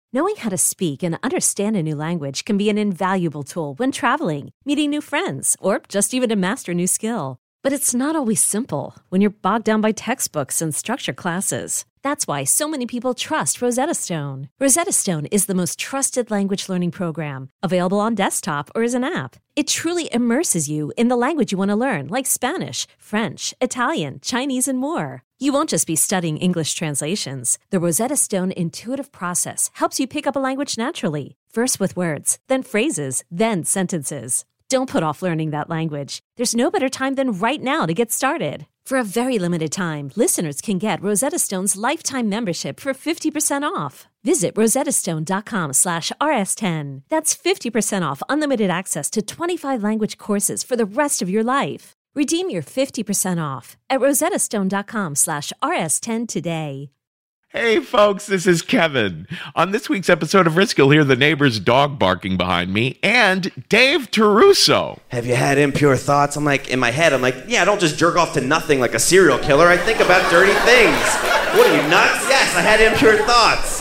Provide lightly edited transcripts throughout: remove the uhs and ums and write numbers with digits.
Knowing how to speak and understand a new language can be an invaluable tool when traveling, meeting new friends, or just even to master a new skill. But it's not always simple when you're bogged down by textbooks and structured classes. That's why so many people trust Rosetta Stone. Rosetta Stone is the most trusted language learning program, available on desktop or as an app. It truly immerses you in the language you want to learn, like Spanish, French, Italian, Chinese, and more. You won't just be studying English translations. The Rosetta Stone intuitive process helps you pick up a language naturally, first with words, then phrases, then sentences. Don't put off learning that language. There's no better time than right now to get started. For a very limited time, listeners can get Rosetta Stone's lifetime membership for 50% off. Visit rosettastone.com/rs10. That's 50% off unlimited access to 25 language courses for the rest of your life. Redeem your 50% off at rosettastone.com/rs10 today. Hey folks, this is Kevin. On this week's episode of Risk, you'll hear the neighbor's dog barking behind me and Dave Taruso. Have you had impure thoughts? In my head, yeah, I don't just jerk off to nothing like a serial killer. I think about dirty things. What are you, nuts? Yes, I had impure thoughts.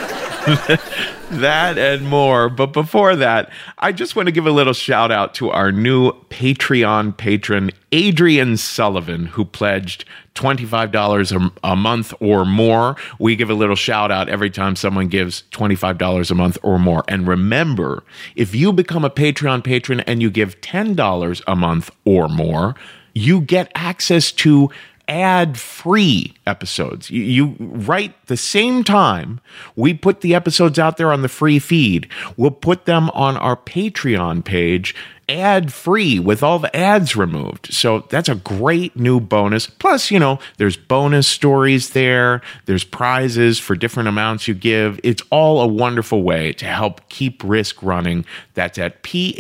That and more. But before that, I just want to give a little shout out to our new Patreon patron, Adrian Sullivan, who pledged $25 a month or more. We give a little shout out every time someone gives $25 a month or more. And remember, if you become a Patreon patron and you give $10 a month or more, you get access to ad-free episodes. You right the same time we put the episodes out there on the free feed, we'll put them on our Patreon page ad-free with all the ads removed. So that's a great new bonus. Plus, there's bonus stories there. There's prizes for different amounts you give. It's all a wonderful way to help keep Risk running. That's at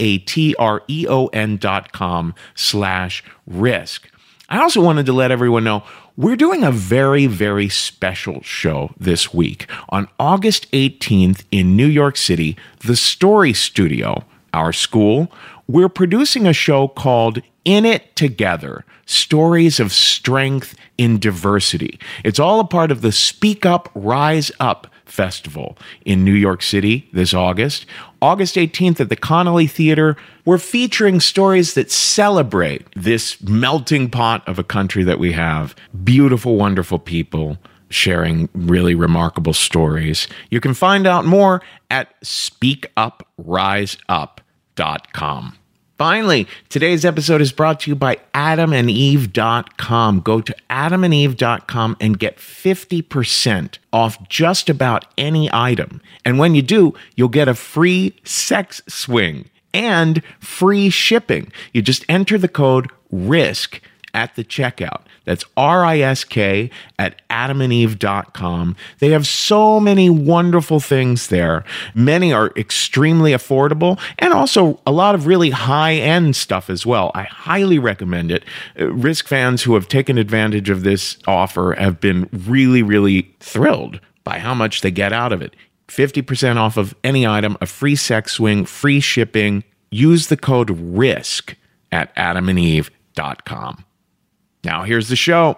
patreon.com/risk. I also wanted to let everyone know we're doing a very, very special show this week. On August 18th in New York City, the Story Studio, our school, we're producing a show called In It Together, Stories of Strength in Diversity. It's all a part of the Speak Up, Rise Up Festival in New York City this August. August 18th at the Connolly Theater, we're featuring stories that celebrate this melting pot of a country that we have. Beautiful, wonderful people sharing really remarkable stories. You can find out more at speakupriseup.com. Finally, today's episode is brought to you by adamandeve.com. Go to adamandeve.com and get 50% off just about any item. And when you do, you'll get a free sex swing and free shipping. You just enter the code RISK at the checkout. That's RISK at adamandeve.com. They have so many wonderful things there. Many are extremely affordable and also a lot of really high-end stuff as well. I highly recommend it. Risk fans who have taken advantage of this offer have been really, really thrilled by how much they get out of it. 50% off of any item, a free sex swing, free shipping. Use the code RISK at adamandeve.com. Now here's the show.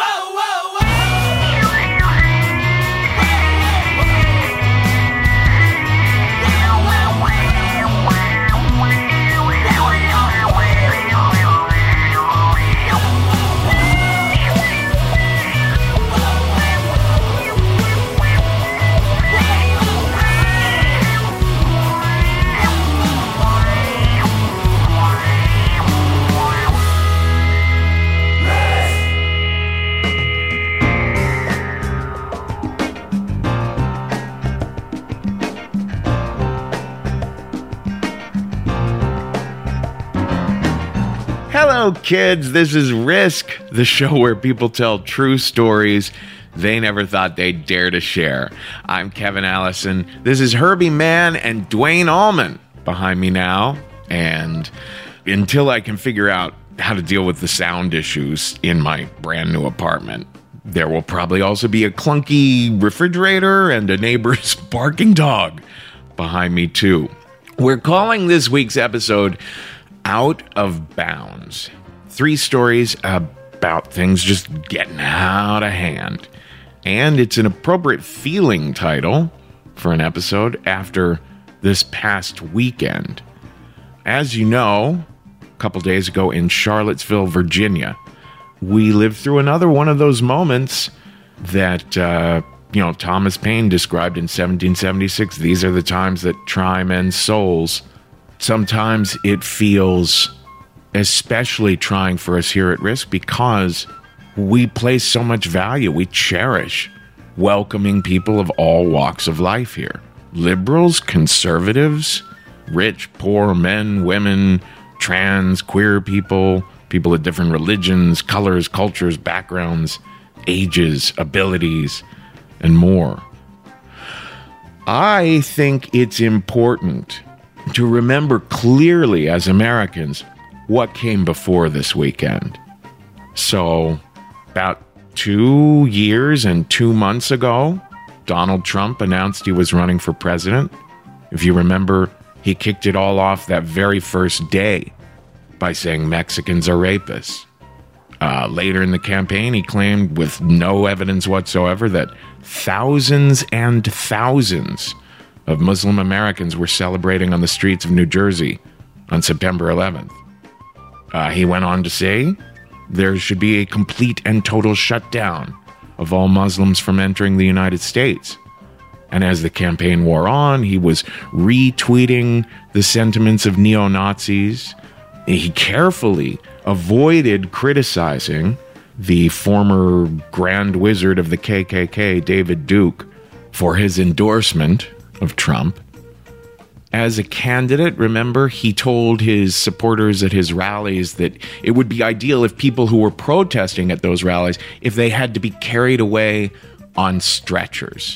Hello, kids. This is Risk, the show where people tell true stories they never thought they'd dare to share. I'm Kevin Allison. This is Herbie Mann and Dwayne Allman behind me now. And until I can figure out how to deal with the sound issues in my brand new apartment, there will probably also be a clunky refrigerator and a neighbor's barking dog behind me, too. We're calling this week's episode Out of Bounds. 3 stories about things just getting out of hand. And it's an appropriate feeling title for an episode after this past weekend. As you know, a couple days ago in Charlottesville, Virginia, we lived through another one of those moments that, Thomas Paine described in 1776. These are the times that try men's souls. Sometimes it feels especially trying for us here at Risk because we place so much value, we cherish welcoming people of all walks of life here. Liberals, conservatives, rich, poor, men, women, trans, queer people, people of different religions, colors, cultures, backgrounds, ages, abilities, and more. I think it's important to remember clearly as Americans what came before this weekend. So, about 2 years and 2 months ago, Donald Trump announced he was running for president. If you remember, he kicked it all off that very first day by saying Mexicans are rapists. Later in the campaign, he claimed with no evidence whatsoever that thousands and thousands of Muslim Americans were celebrating on the streets of New Jersey on September 11th. He went on to say there should be a complete and total shutdown of all Muslims from entering the United States. And as the campaign wore on, he was retweeting the sentiments of neo-Nazis. He carefully avoided criticizing the former Grand Wizard of the KKK, David Duke, for his endorsement of Trump. As a candidate, remember, he told his supporters at his rallies that it would be ideal if people who were protesting at those rallies, if they had to be carried away on stretchers.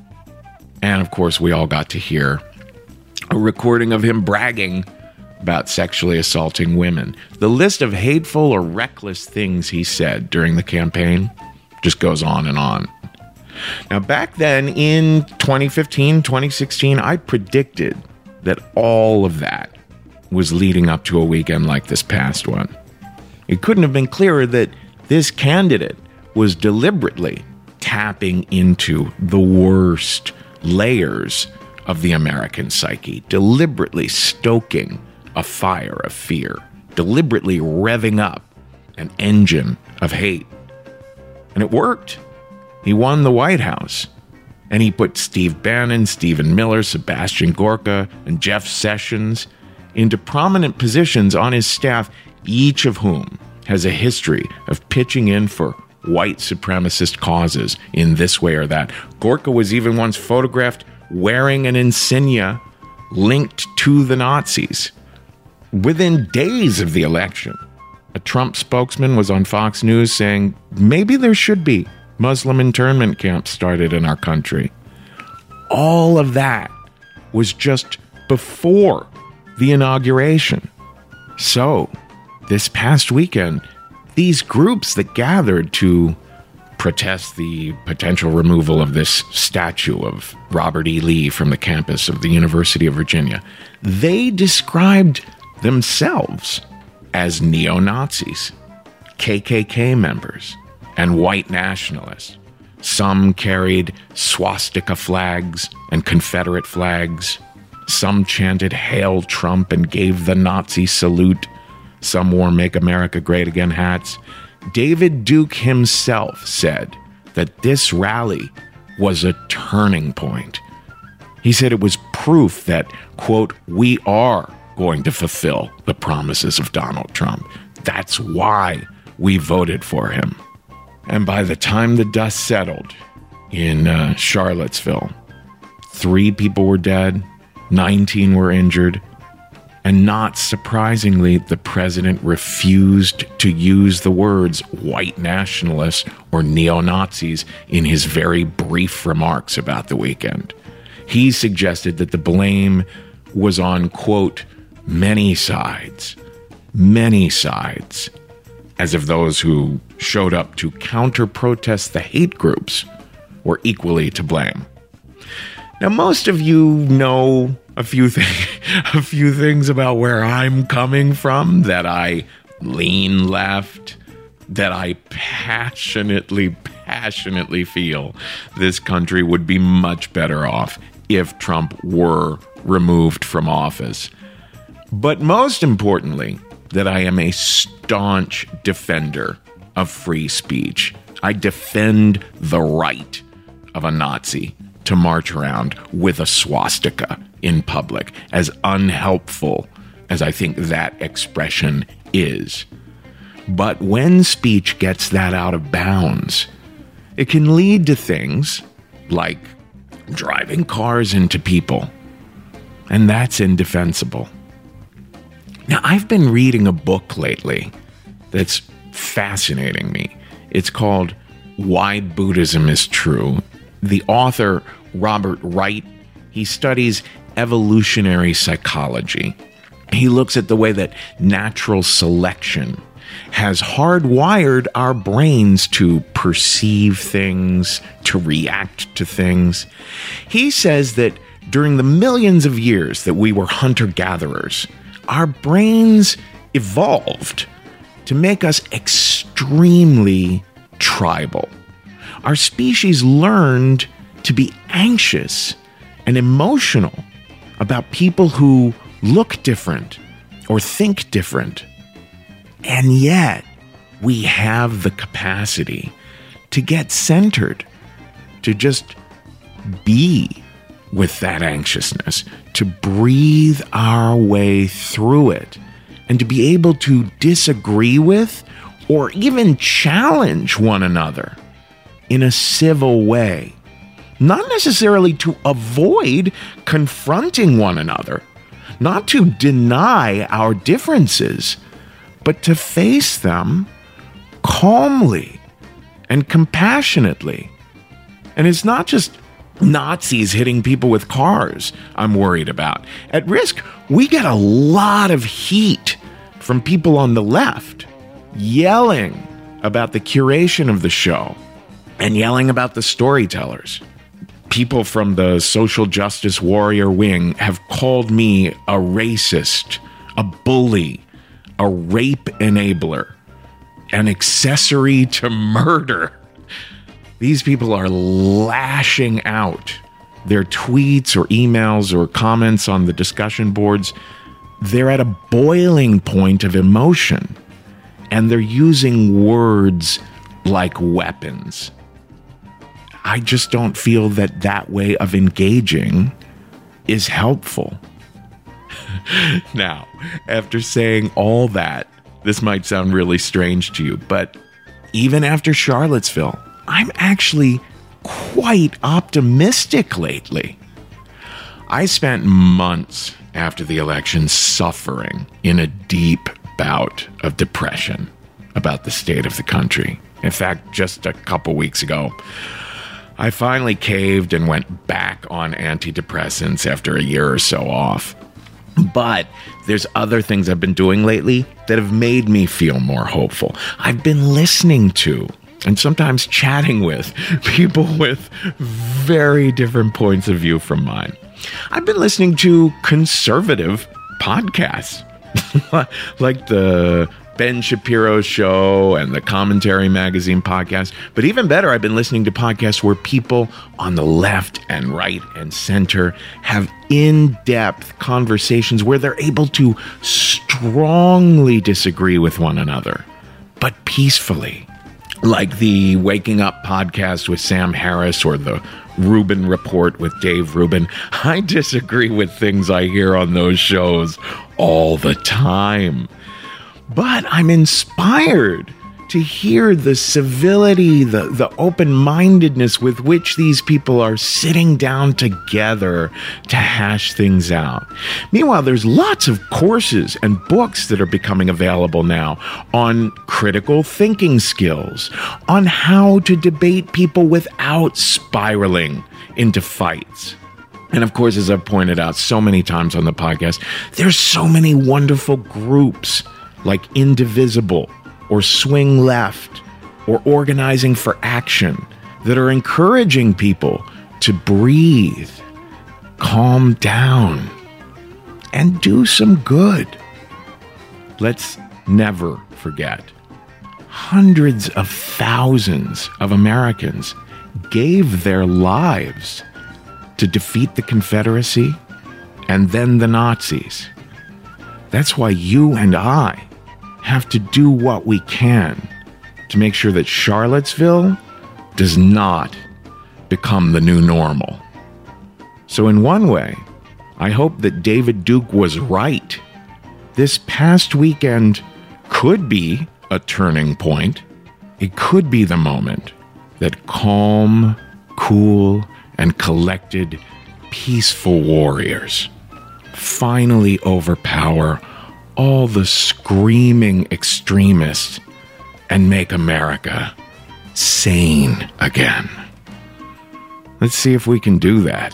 And of course, we all got to hear a recording of him bragging about sexually assaulting women. The list of hateful or reckless things he said during the campaign just goes on and on. Now, back then in 2015, 2016, I predicted that all of that was leading up to a weekend like this past one. It couldn't have been clearer that this candidate was deliberately tapping into the worst layers of the American psyche, deliberately stoking a fire of fear, deliberately revving up an engine of hate. And it worked. He won the White House. And he put Steve Bannon, Stephen Miller, Sebastian Gorka, and Jeff Sessions into prominent positions on his staff, each of whom has a history of pitching in for white supremacist causes in this way or that. Gorka was even once photographed wearing an insignia linked to the Nazis. Within days of the election, a Trump spokesman was on Fox News saying maybe there should be Muslim internment camps started in our country. All of that was just before the inauguration. So, this past weekend, these groups that gathered to protest the potential removal of this statue of Robert E. Lee from the campus of the University of Virginia, they described themselves as neo-Nazis, KKK members, and white nationalists. Some carried swastika flags and Confederate flags. Some chanted "Hail Trump" and gave the Nazi salute. Some wore "Make America Great Again" hats. David Duke himself said that this rally was a turning point. He said it was proof that, quote, "we are going to fulfill the promises of Donald Trump. That's why we voted for him." And by the time the dust settled in Charlottesville, 3 people were dead, 19 were injured, and not surprisingly, the president refused to use the words white nationalists or neo-Nazis in his very brief remarks about the weekend. He suggested that the blame was on, quote, many sides, as if those who showed up to counter-protest the hate groups were equally to blame. Now, most of you know a few things about where I'm coming from, that I lean left, that I passionately feel this country would be much better off if Trump were removed from office. But most importantly, that I am a staunch defender of free speech. I defend the right of a Nazi to march around with a swastika in public, as unhelpful as I think that expression is. But when speech gets that out of bounds, it can lead to things like driving cars into people, and that's indefensible. Now, I've been reading a book lately that's fascinating me. It's called Why Buddhism is True. The author, Robert Wright, he studies evolutionary psychology. He looks at the way that natural selection has hardwired our brains to perceive things, to react to things. He says that during the millions of years that we were hunter-gatherers, our brains evolved to make us extremely tribal. Our species learned to be anxious and emotional about people who look different or think different. And yet, we have the capacity to get centered, to just be with that anxiousness, to breathe our way through it, and to be able to disagree with or even challenge one another in a civil way. Not necessarily to avoid confronting one another, not to deny our differences, but to face them calmly and compassionately. And it's not just Nazis hitting people with cars I'm worried about. At risk, we get a lot of heat from people on the left yelling about the curation of the show and yelling about the storytellers. People from the social justice warrior wing have called me a racist, a bully, a rape enabler, an accessory to murder. These people are lashing out. Their tweets or emails or comments on the discussion boards, they're at a boiling point of emotion, and they're using words like weapons. I just don't feel that that way of engaging is helpful. Now, after saying all that, this might sound really strange to you, but even after Charlottesville, I'm actually quite optimistic lately. I spent months after the election suffering in a deep bout of depression about the state of the country. In fact, just a couple weeks ago, I finally caved and went back on antidepressants after a year or so off. But there's other things I've been doing lately that have made me feel more hopeful. I've been listening to and sometimes chatting with people with very different points of view from mine. I've been listening to conservative podcasts like the Ben Shapiro Show and the Commentary Magazine podcast. But even better, I've been listening to podcasts where people on the left and right and center have in-depth conversations where they're able to strongly disagree with one another, but peacefully. Like the Waking Up podcast with Sam Harris or the Rubin Report with Dave Rubin. I disagree with things I hear on those shows all the time. But I'm inspired to hear the civility, the open-mindedness with which these people are sitting down together to hash things out. Meanwhile, there's lots of courses and books that are becoming available now on critical thinking skills, on how to debate people without spiraling into fights. And of course, as I've pointed out so many times on the podcast, there's so many wonderful groups like Indivisible, or Swing Left, or Organizing for Action, that are encouraging people to breathe, calm down, and do some good. Let's never forget, hundreds of thousands of Americans gave their lives to defeat the Confederacy and then the Nazis. That's why you and I have to do what we can to make sure that Charlottesville does not become the new normal. So in one way, I hope that David Duke was right. This past weekend could be a turning point. It could be the moment that calm, cool, and collected, peaceful warriors finally overpower all the screaming extremists and make America sane again. Let's see if we can do that.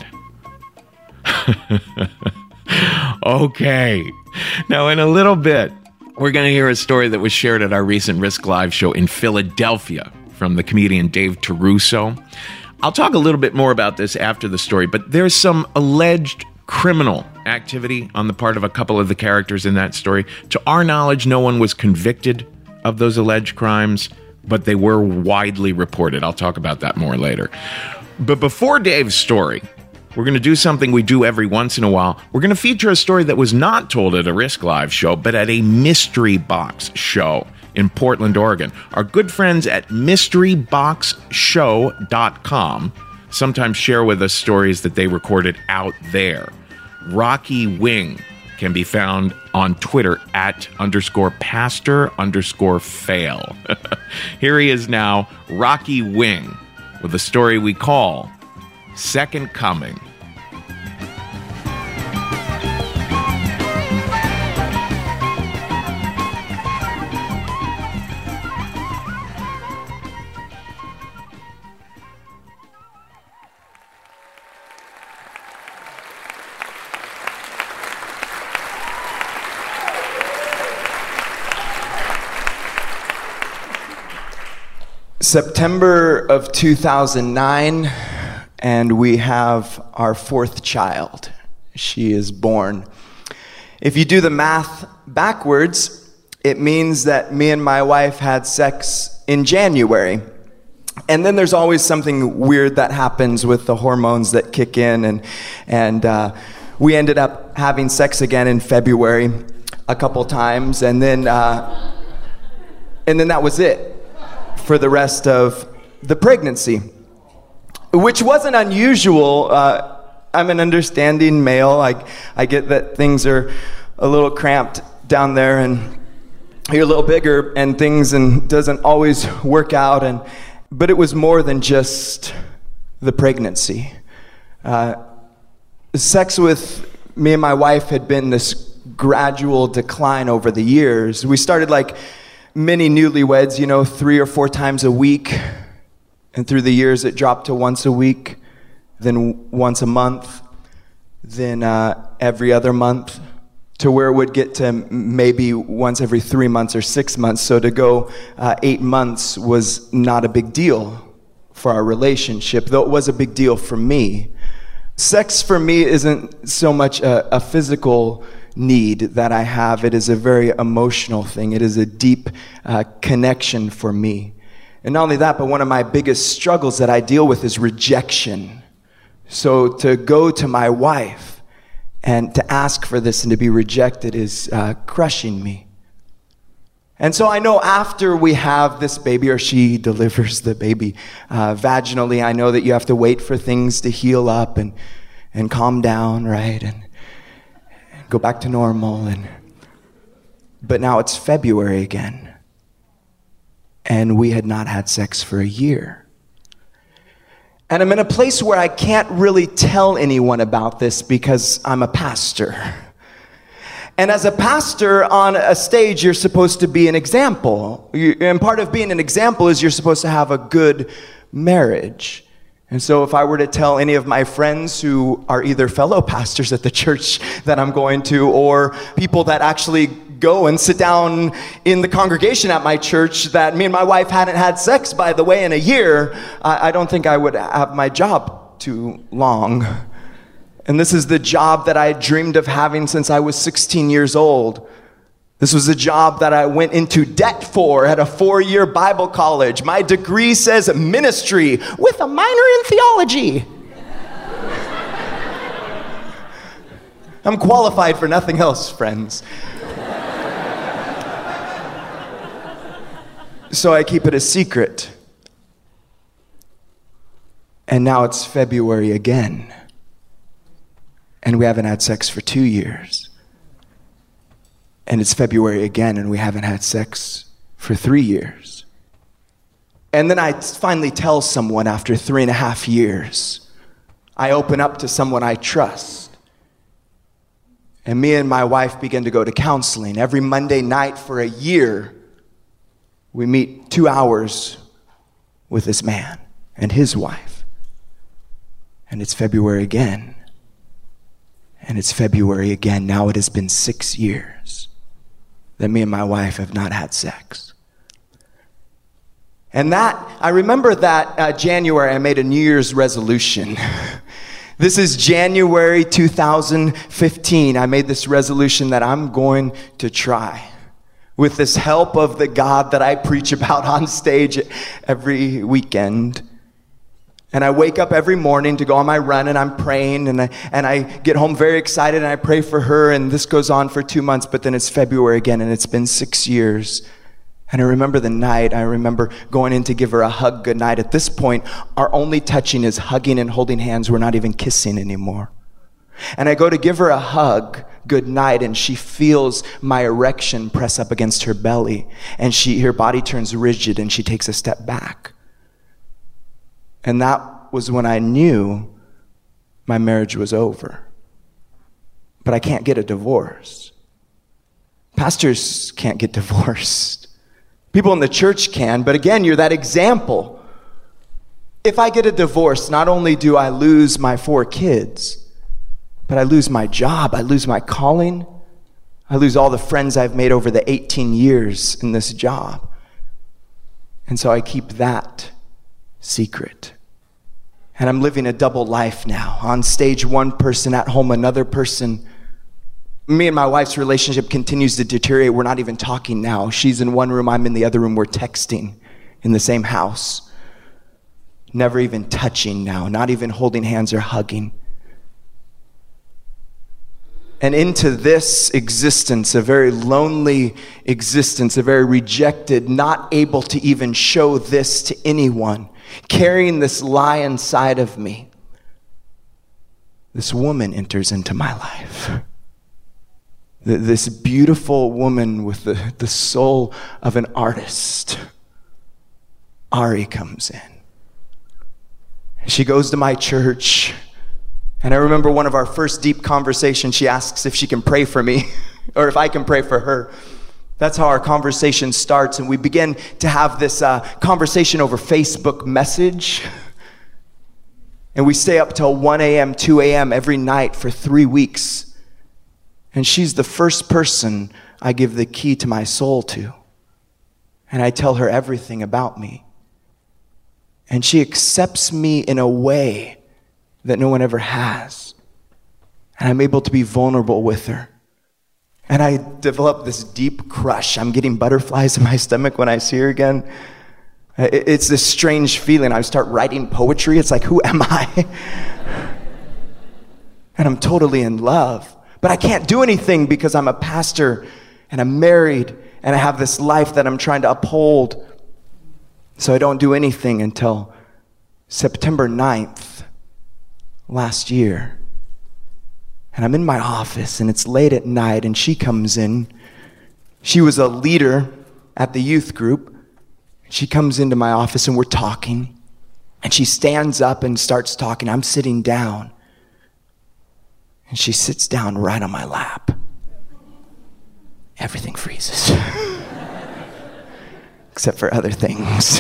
Okay. Now, in a little bit, we're going to hear a story that was shared at our recent Risk Live show in Philadelphia from the comedian Dave Taruso. I'll talk a little bit more about this after the story, but there's some alleged criminal activity on the part of a couple of the characters in that story. To our knowledge, no one was convicted of those alleged crimes, but they were widely reported. I'll talk about that more later. But before Dave's story, we're going to do something we do every once in a while. We're going to feature a story that was not told at a Risk Live show, but at a Mystery Box show in Portland, Oregon. Our good friends at mysteryboxshow.com sometimes share with us stories that they recorded out there. Rocky Wing can be found on Twitter at _pastor_fail. Here he is now, Rocky Wing, with a story we call Second Coming. September of 2009, and we have our fourth child. She is born. If you do the math backwards, it means that me and my wife had sex in January. And then there's always something weird that happens with the hormones that kick in, and we ended up having sex again in February a couple times, and then that was it for the rest of the pregnancy, which wasn't unusual. I'm an understanding male. I get that things are a little cramped down there, and you're a little bigger, and things and doesn't always work out. But it was more than just the pregnancy. Sex with me and my wife had been this gradual decline over the years. We started like many newlyweds, 3 or 4 times a week. And through the years, it dropped to once a week, then once a month, then every other month, to where it would get to maybe once every 3 months or 6 months. So to go 8 months was not a big deal for our relationship, though it was a big deal for me. Sex for me isn't so much a physical need that I have. It is a very emotional thing. It is a deep connection for me. And not only that, but one of my biggest struggles that I deal with is rejection. So to go to my wife and to ask for this and to be rejected is crushing me. And so I know after we have this baby, or she delivers the baby vaginally, I know that you have to wait for things to heal up and calm down, right? And go back to normal. But now it's February again, and we had not had sex for a year. And I'm in a place where I can't really tell anyone about this because I'm a pastor. And as a pastor on a stage, you're supposed to be an example. And part of being an example is you're supposed to have a good marriage. And so if I were to tell any of my friends who are either fellow pastors at the church that I'm going to, or people that actually go and sit down in the congregation at my church, that me and my wife hadn't had sex, by the way, in a year, I don't think I would have my job too long. And this is the job that I dreamed of having since I was 16 years old. This was a job that I went into debt for at a 4-year Bible college. My degree says ministry with a minor in theology. I'm qualified for nothing else, friends. So I keep it a secret. And now it's February again. And we haven't had sex for 2 years. And it's February again, and we haven't had sex for 3 years. And then I finally tell someone after 3.5 years. I open up to someone I trust. And me and my wife begin to go to counseling. Every Monday night for a year, we meet 2 hours with this man and his wife. And it's February again. And it's February again. Now it has been 6 years that me and my wife have not had sex. And I remember that January I made a New Year's resolution. This is January 2015. I made this resolution that I'm going to try, with this help of the God that I preach about on stage every weekend. And I wake up every morning to go on my run, and I'm praying, and I get home very excited, and I pray for her, and this goes on for 2 months, but then it's February again, and it's been 6 years. And I remember the night, I remember going in to give her a hug goodnight. At this point, our only touching is hugging and holding hands. We're not even kissing anymore. And I go to give her a hug goodnight, and she feels my erection press up against her belly, and her body turns rigid, and she takes a step back. And that was when I knew my marriage was over. But I can't get a divorce. Pastors can't get divorced. People in the church can, but again, you're that example. If I get a divorce, not only do I lose my 4 kids, but I lose my job, I lose my calling, I lose all the friends I've made over the 18 years in this job. And so I keep that secret. And I'm living a double life now. On stage, one person, at home, another person. Me and my wife's relationship continues to deteriorate. We're not even talking now. She's in one room, I'm in the other room. We're texting in the same house. Never even touching now, not even holding hands or hugging. And into this existence, a very lonely existence, a very rejected, not able to even show this to anyone, carrying this lie inside of me, this woman enters into my life. This beautiful woman with the soul of an artist. Ari comes in. She goes to my church. And I remember one of our first deep conversations, she asks if she can pray for me or if I can pray for her. That's how our conversation starts. And we begin to have this conversation over Facebook message. And we stay up till 1 a.m., 2 a.m. every night for 3 weeks. And she's the first person I give the key to my soul to. And I tell her everything about me. And she accepts me in a way that no one ever has. And I'm able to be vulnerable with her. And I develop this deep crush. I'm getting butterflies in my stomach when I see her again. It's this strange feeling. I start writing poetry. It's like, who am I? And I'm totally in love. But I can't do anything because I'm a pastor and I'm married and I have this life that I'm trying to uphold. So I don't do anything until September 9th last year. And I'm in my office and it's late at night and she comes in. She was a leader at the youth group. She comes into my office and we're talking. And she stands up and starts talking. I'm sitting down. And she sits down right on my lap. Everything freezes. Except for other things.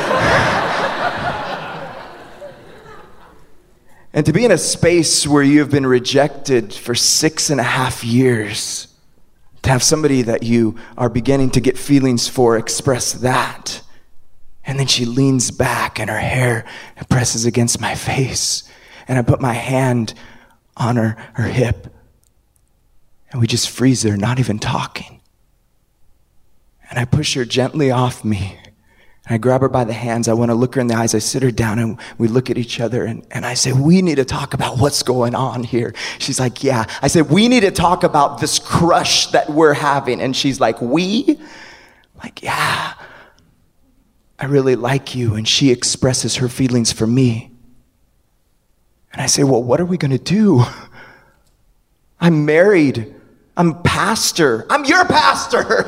And to be in a space where you've been rejected for 6.5 years, to have somebody that you are beginning to get feelings for express that. And then she leans back and her hair presses against my face. And I put my hand on her hip. And we just freeze there, not even talking. And I push her gently off me. And I grab her by the hands. I want to look her in the eyes. I sit her down and we look at each other and I say, we need to talk about what's going on here. She's like, yeah. I said, we need to talk about this crush that we're having. And she's like, we? I'm like, yeah. I really like you. And she expresses her feelings for me. And I say, well, what are we going to do? I'm married. I'm a pastor. I'm your pastor.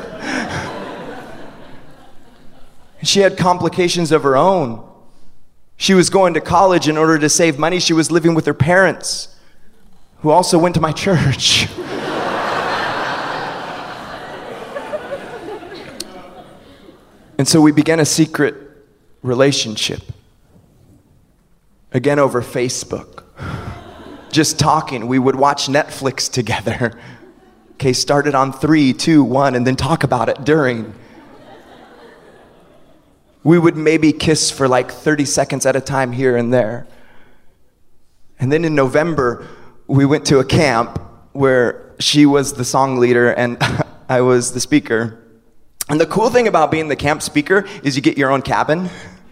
She had complications of her own. She was going to college in order to save money. She was living with her parents, who also went to my church. And so we began a secret relationship. Again, over Facebook. Just talking. We would watch Netflix together. Okay, started on 3, 2, 1, and then talk about it during. We would maybe kiss for like 30 seconds at a time here and there. And then in November, we went to a camp where she was the song leader and I was the speaker. And the cool thing about being the camp speaker is you get your own cabin.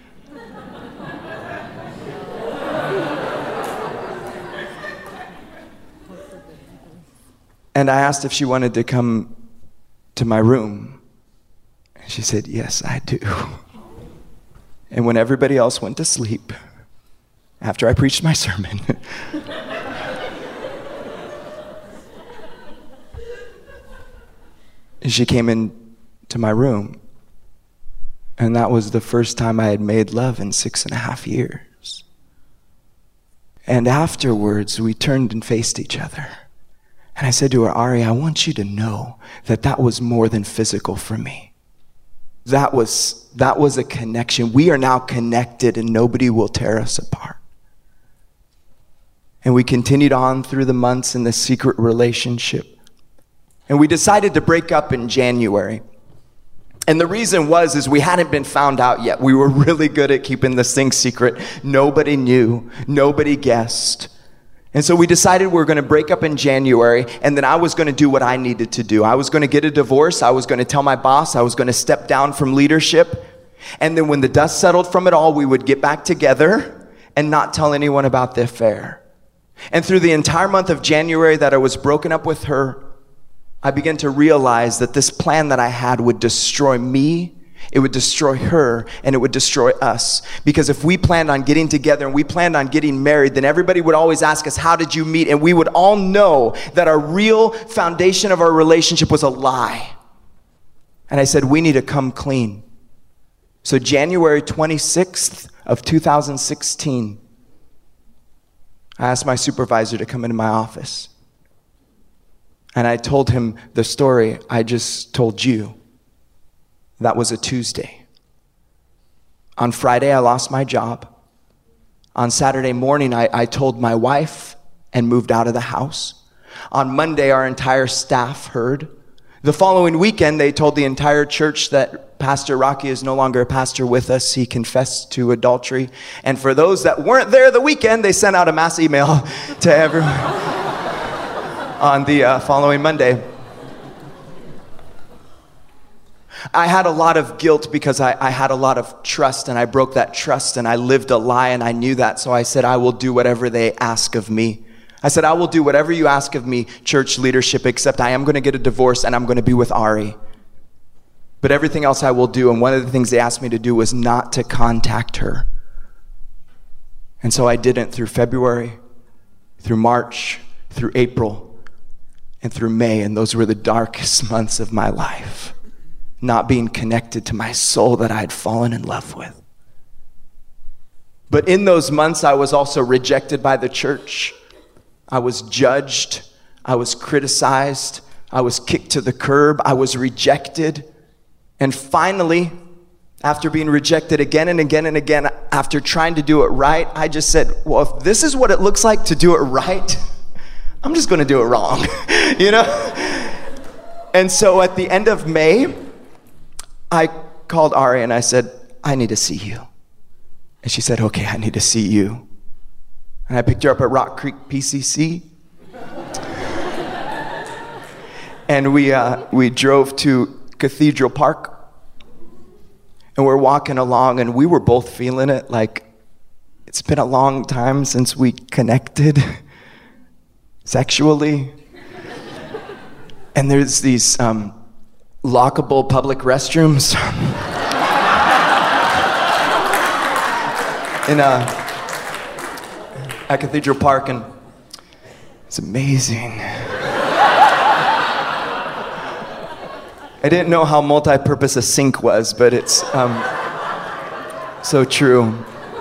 And I asked if she wanted to come to my room. And she said, yes, I do. And when everybody else went to sleep, after I preached my sermon, she came into my room. And that was the first time I had made love in 6.5 years. And afterwards, we turned and faced each other. And I said to her, Ari, I want you to know that that was more than physical for me. That was a connection. We are now connected and nobody will tear us apart. And we continued on through the months in this secret relationship. And we decided to break up in January. And the reason is we hadn't been found out yet. We were really good at keeping this thing secret. Nobody knew. Nobody guessed. And so we decided we were going to break up in January, and then I was going to do what I needed to do. I was going to get a divorce. I was going to tell my boss. I was going to step down from leadership. And then when the dust settled from it all, we would get back together and not tell anyone about the affair. And through the entire month of January that I was broken up with her, I began to realize that this plan that I had would destroy me, it would destroy her, and it would destroy us. Because if we planned on getting together and we planned on getting married, then everybody would always ask us, how did you meet? And we would all know that our real foundation of our relationship was a lie. And I said, we need to come clean. So January 26th of 2016, I asked my supervisor to come into my office. And I told him the story I just told you. That was a Tuesday. On Friday, I lost my job. On Saturday morning, I told my wife and moved out of the house. On Monday, our entire staff heard. The following weekend, they told the entire church that Pastor Rocky is no longer a pastor with us. He confessed to adultery. And for those that weren't there the weekend, they sent out a mass email to everyone on the following Monday. I had a lot of guilt because I had a lot of trust, and I broke that trust, and I lived a lie, and I knew that. So I said, I will do whatever they ask of me. I said, I will do whatever you ask of me, church leadership, except I am going to get a divorce, and I'm going to be with Ari. But everything else I will do. And one of the things they asked me to do was not to contact her. And so I didn't through February, through March, through April, and through May. And those were the darkest months of my life. Not being connected to my soul that I had fallen in love with. But in those months, I was also rejected by the church. I was judged. I was criticized. I was kicked to the curb. I was rejected. And finally, after being rejected again and again and again, after trying to do it right, I just said, well, if this is what it looks like to do it right, I'm just going to do it wrong, you know? And so at the end of May, I called Ari and I said, I need to see you. And she said, okay, I need to see you. And I picked her up at Rock Creek PCC. And we drove to Cathedral Park. And we're walking along, and we were both feeling it, like it's been a long time since we connected sexually. And there's these lockable public restrooms at Cathedral Park, and it's amazing. I didn't know how multi-purpose a sink was, but it's so true.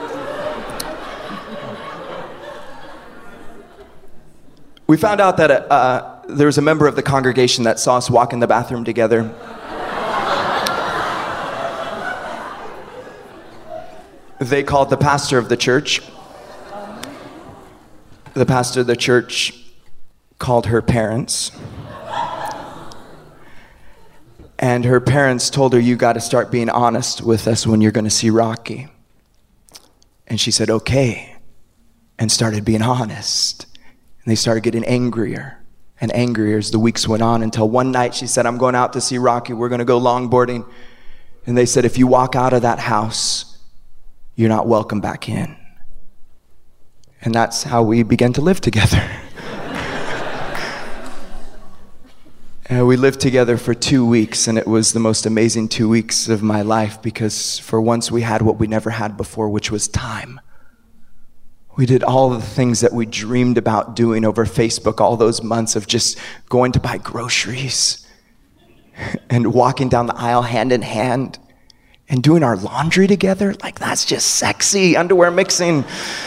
We found out that there was a member of the congregation that saw us walk in the bathroom together. They called the pastor of the church. The pastor of the church called her parents. And her parents told her, you got to start being honest with us when you're going to see Rocky. And she said, okay, and started being honest. And they started getting angrier and angrier as the weeks went on, until one night she said, I'm going out to see Rocky. We're going to go longboarding. And they said, if you walk out of that house, you're not welcome back in. And that's how we began to live together. And we lived together for 2 weeks, and it was the most amazing 2 weeks of my life, because for once we had what we never had before, which was time. We did all the things that we dreamed about doing over Facebook, all those months of just going to buy groceries and walking down the aisle hand in hand and doing our laundry together. Like, that's just sexy, underwear mixing.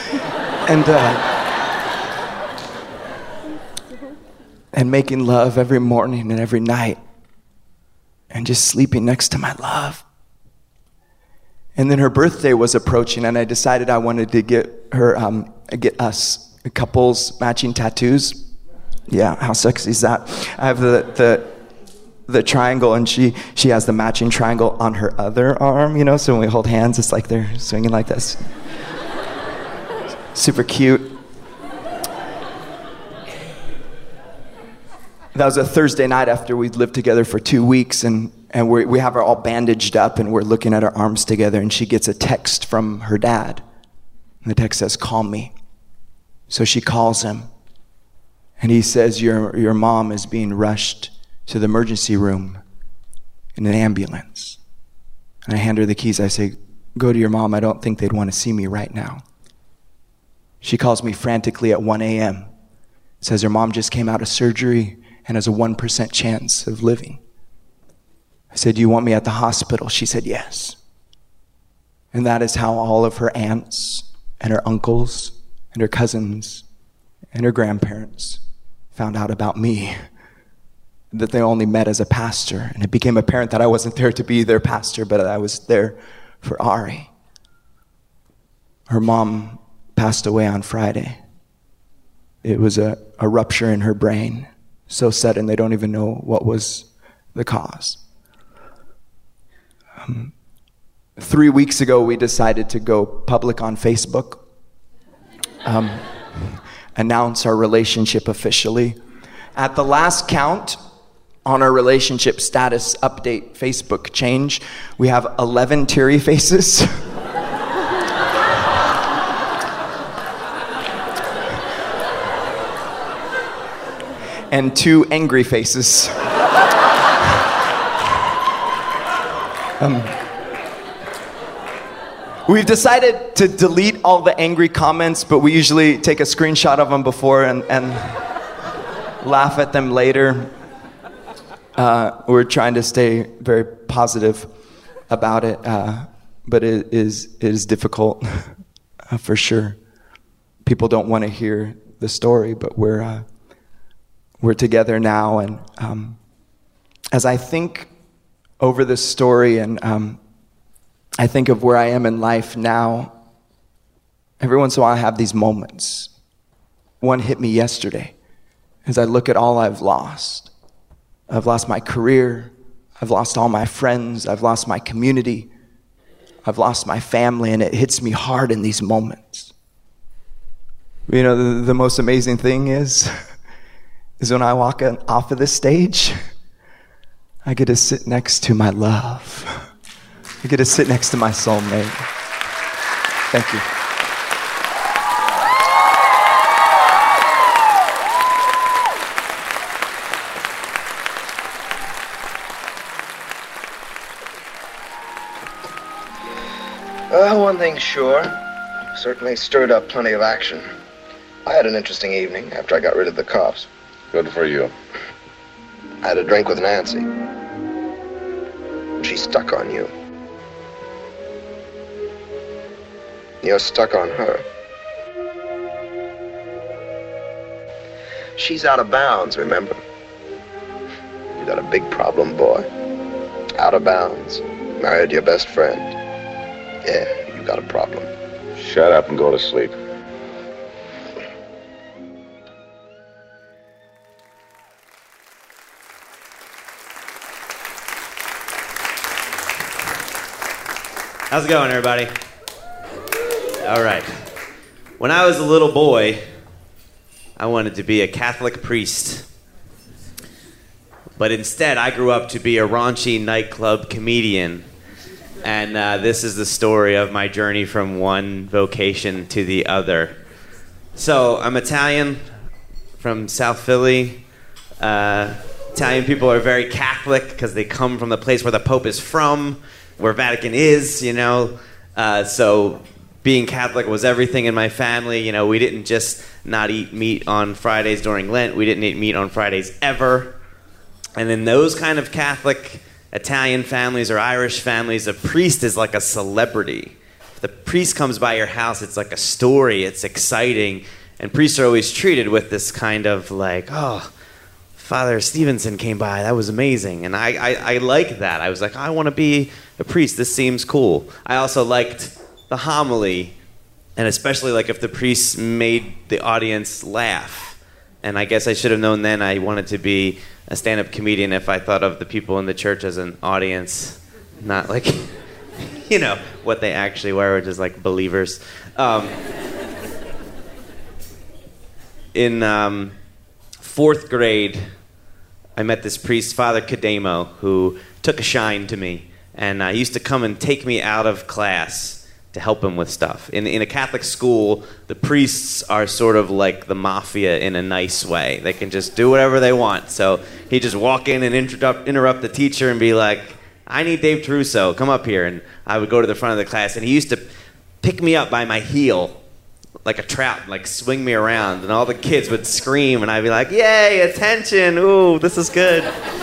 And making love every morning and every night, and just sleeping next to my love. And then her birthday was approaching, and I decided I wanted to get us couples matching tattoos. Yeah, how sexy is that? I have the triangle, and she has the matching triangle on her other arm, so when we hold hands, it's like they're swinging like this. Super cute. That was a Thursday night after we'd lived together for 2 weeks, and we have her all bandaged up, and we're looking at our arms together, and she gets a text from her dad. And the text says, call me. So she calls him, and he says, your mom is being rushed to the emergency room in an ambulance. And I hand her the keys. I say, go to your mom. I don't think they'd want to see me right now. She calls me frantically at 1 a.m. Says her mom just came out of surgery and has a 1% chance of living. I said, do you want me at the hospital? She said, yes. And that is how all of her aunts and her uncles and her cousins and her grandparents found out about me, that they only met as a pastor. And it became apparent that I wasn't there to be their pastor, but I was there for Ari. Her mom passed away on Friday. It was a rupture in her brain. So sudden, they don't even know what was the cause. 3 weeks ago, we decided to go public on Facebook, announce our relationship officially. At the last count on our relationship status update Facebook change, we have 11 teary faces. And 2 angry faces. We've decided to delete all the angry comments, but we usually take a screenshot of them before and laugh at them later. We're trying to stay very positive about it, but it is difficult for sure. People don't want to hear the story, but we're together now, and as I think over this story, and I think of where I am in life now, every once in a while I have these moments. One hit me yesterday as I look at all I've lost. I've lost my career, I've lost all my friends, I've lost my community, I've lost my family, and it hits me hard in these moments. The most amazing thing is when I walk off of this stage, I get to sit next to my love. You get to sit next to my soulmate. Thank you. Well, one thing's sure. Certainly stirred up plenty of action. I had an interesting evening after I got rid of the cops. Good for you. I had a drink with Nancy. She's stuck on you. You're stuck on her. She's out of bounds, remember? You got a big problem, boy. Out of bounds. Married your best friend. Yeah, you got a problem. Shut up and go to sleep. How's it going, everybody? All right. When I was a little boy, I wanted to be a Catholic priest. But instead, I grew up to be a raunchy nightclub comedian. And this is the story of my journey from one vocation to the other. So, I'm Italian from South Philly. Italian people are very Catholic because they come from the place where the Pope is from, where Vatican is, you know. So being Catholic was everything in my family. You know, we didn't just not eat meat on Fridays during Lent. We didn't eat meat on Fridays ever. And in those kind of Catholic Italian families or Irish families, a priest is like a celebrity. If the priest comes by your house, it's like a story. It's exciting. And priests are always treated with this kind of like, oh, Father Stevenson came by. That was amazing. And I like that. I was like, I want to be a priest. This seems cool. I also liked the homily, and especially like if the priest made the audience laugh. And I guess I should have known then I wanted to be a stand-up comedian if I thought of the people in the church as an audience, not like, you know, what they actually were, which is like believers. In fourth grade, I met this priest, Father Cademo, who took a shine to me. And he used to come and take me out of class to help him with stuff. In a Catholic school, the priests are sort of like the mafia in a nice way. They can just do whatever they want. So he'd just walk in and interrupt the teacher and be like, I need Dave Taruso, come up here. And I would go to the front of the class, and he used to pick me up by my heel like a trap, like swing me around, and all the kids would scream, and I'd be like, yay, attention, ooh, this is good.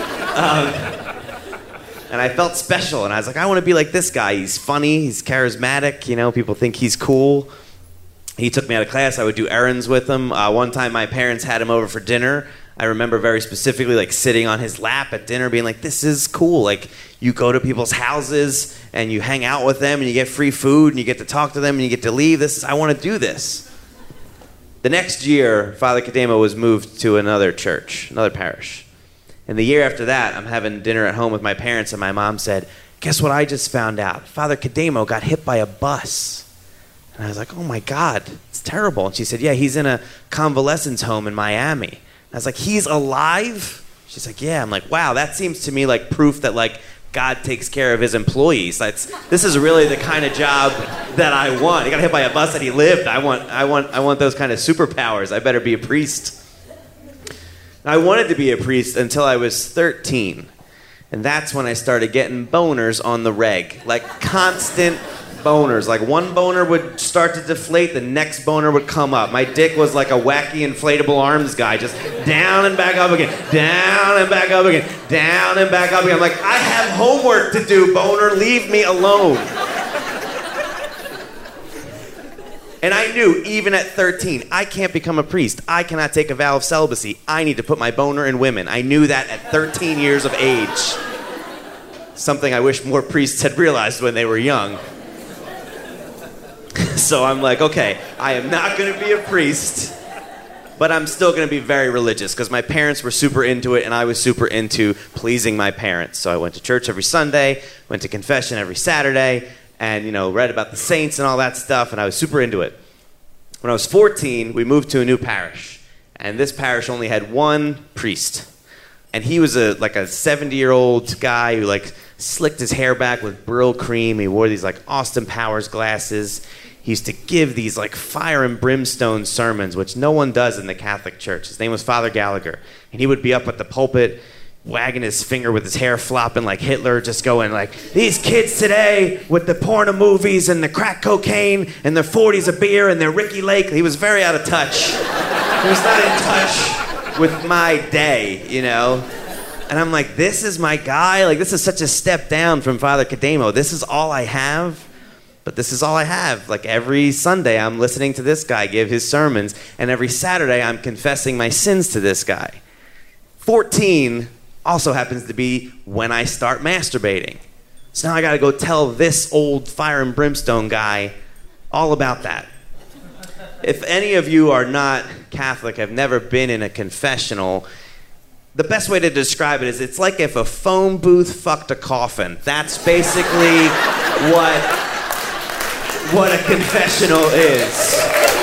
And I felt special, and I was like, I want to be like this guy. He's funny, he's charismatic, you know, people think he's cool. He took me out of class, I would do errands with him. One time my parents had him over for dinner. I remember very specifically like sitting on his lap at dinner being like, this is cool. Like, you go to people's houses and you hang out with them and you get free food and you get to talk to them and you get to leave. I want to do this. The next year, Father Cademo was moved to another church, another parish. And the year after that, I'm having dinner at home with my parents, and my mom said, guess what I just found out? Father Cademo got hit by a bus. And I was like, oh my God, it's terrible. And she said, yeah, he's in a convalescence home in Miami. And I was like, he's alive? She's like, yeah. I'm like, wow, that seems to me like proof that like God takes care of his employees. This is really the kind of job that I want. He got hit by a bus and he lived. I want those kind of superpowers. I better be a priest. I wanted to be a priest until I was 13. And that's when I started getting boners on the reg. Like constant boners. Like one boner would start to deflate, the next boner would come up. My dick was like a wacky inflatable arms guy, just down and back up again, down and back up again, down and back up again. I'm like, I have homework to do, boner, leave me alone. And I knew, even at 13, I can't become a priest. I cannot take a vow of celibacy. I need to put my boner in women. I knew that at 13 years of age. Something I wish more priests had realized when they were young. So I'm like, okay, I am not going to be a priest, but I'm still going to be very religious because my parents were super into it and I was super into pleasing my parents. So I went to church every Sunday, went to confession every Saturday, and, you know, read about the saints and all that stuff, and I was super into it. When I was 14, we moved to a new parish, and this parish only had one priest. And he was like a 70-year-old guy who like slicked his hair back with Brill cream. He wore these like Austin Powers glasses. He used to give these like fire and brimstone sermons, which no one does in the Catholic Church. His name was Father Gallagher. And he would be up at the pulpit, wagging his finger with his hair flopping like Hitler, just going like, these kids today with the porno movies and the crack cocaine and their 40s of beer and their Ricky Lake. He was very out of touch. He was not in touch with my day, you know? And I'm like, this is my guy? Like, this is such a step down from Father Cademo. This is all I have? But this is all I have. Like, every Sunday I'm listening to this guy give his sermons, and every Saturday I'm confessing my sins to this guy. 14 also happens to be when I start masturbating. So now I gotta go tell this old fire and brimstone guy all about that. If any of you are not Catholic, have never been in a confessional, the best way to describe it is it's like if a phone booth fucked a coffin. That's basically what a confessional is.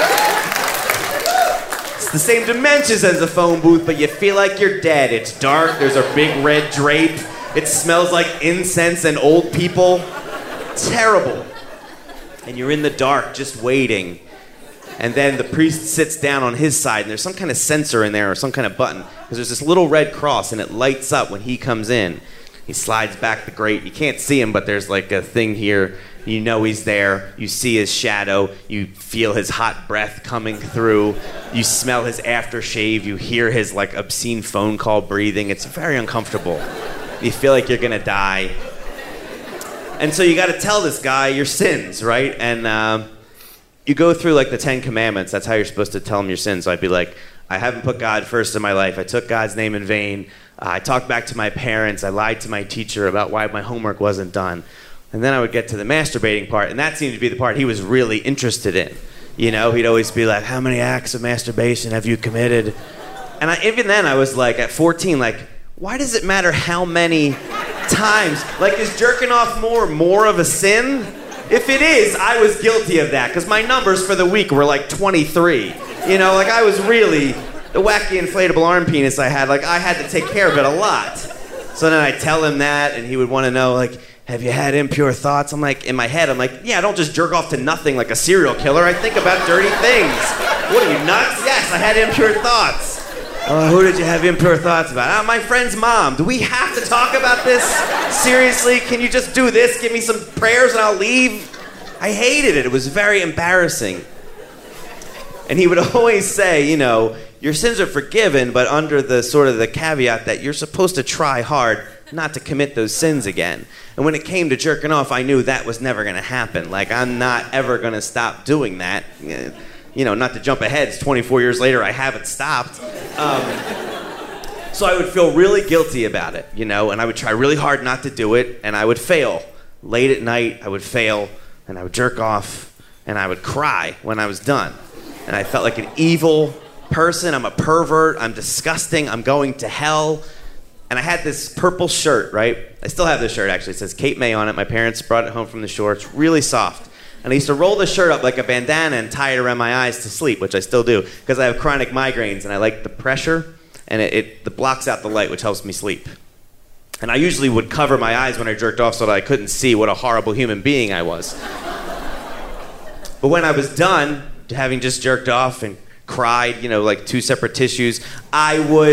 It's the same dimensions as a phone booth, but you feel like you're dead. It's dark, there's a big red drape, it smells like incense and old people. Terrible. And you're in the dark just waiting. And then the priest sits down on his side, and there's some kind of sensor in there or some kind of button, because there's this little red cross, and it lights up when he comes in. He slides back the grate. You can't see him, but there's like a thing here. You know he's there. You see his shadow. You feel his hot breath coming through. You smell his aftershave. You hear his like obscene phone call breathing. It's very uncomfortable. You feel like you're gonna die. And so you got to tell this guy your sins, right? And you go through like the 10 Commandments. That's how you're supposed to tell him your sins. So I'd be like, I haven't put God first in my life. I took God's name in vain. I talked back to my parents. I lied to my teacher about why my homework wasn't done. And then I would get to the masturbating part, and that seemed to be the part he was really interested in. You know, he'd always be like, how many acts of masturbation have you committed? And even then I was like, at 14, like, why does it matter how many times? Like, is jerking off more of a sin? If it is, I was guilty of that, because my numbers for the week were like 23. You know, like I was really, the wacky inflatable arm penis I had, like I had to take care of it a lot. So then I'd tell him that, and he would want to know, like, have you had impure thoughts? I'm like, in my head, I'm like, yeah, I don't just jerk off to nothing like a serial killer. I think about dirty things. What are you, nuts? Yes, I had impure thoughts. Who did you have impure thoughts about? My friend's mom. Do we have to talk about this? Seriously? Can you just do this? Give me some prayers and I'll leave? I hated it. It was very embarrassing. And he would always say, you know, your sins are forgiven, but under the sort of the caveat that you're supposed to try hard not to commit those sins again. And when it came to jerking off, I knew that was never going to happen. Like, I'm not ever going to stop doing that. You know, not to jump ahead, it's 24 years later, I haven't stopped. So I would feel really guilty about it, you know, and I would try really hard not to do it, and I would fail. Late at night, I would fail, and I would jerk off, and I would cry when I was done. And I felt like an evil person. I'm a pervert. I'm disgusting. I'm going to hell. And I had this purple shirt, right? I still have this shirt, actually. It says Cape May on it. My parents brought it home from the shore. It's really soft. And I used to roll the shirt up like a bandana and tie it around my eyes to sleep, which I still do, because I have chronic migraines, and I like the pressure, and it blocks out the light, which helps me sleep. And I usually would cover my eyes when I jerked off so that I couldn't see what a horrible human being I was. But when I was done, having just jerked off and cried, you know, like 2 separate tissues, I would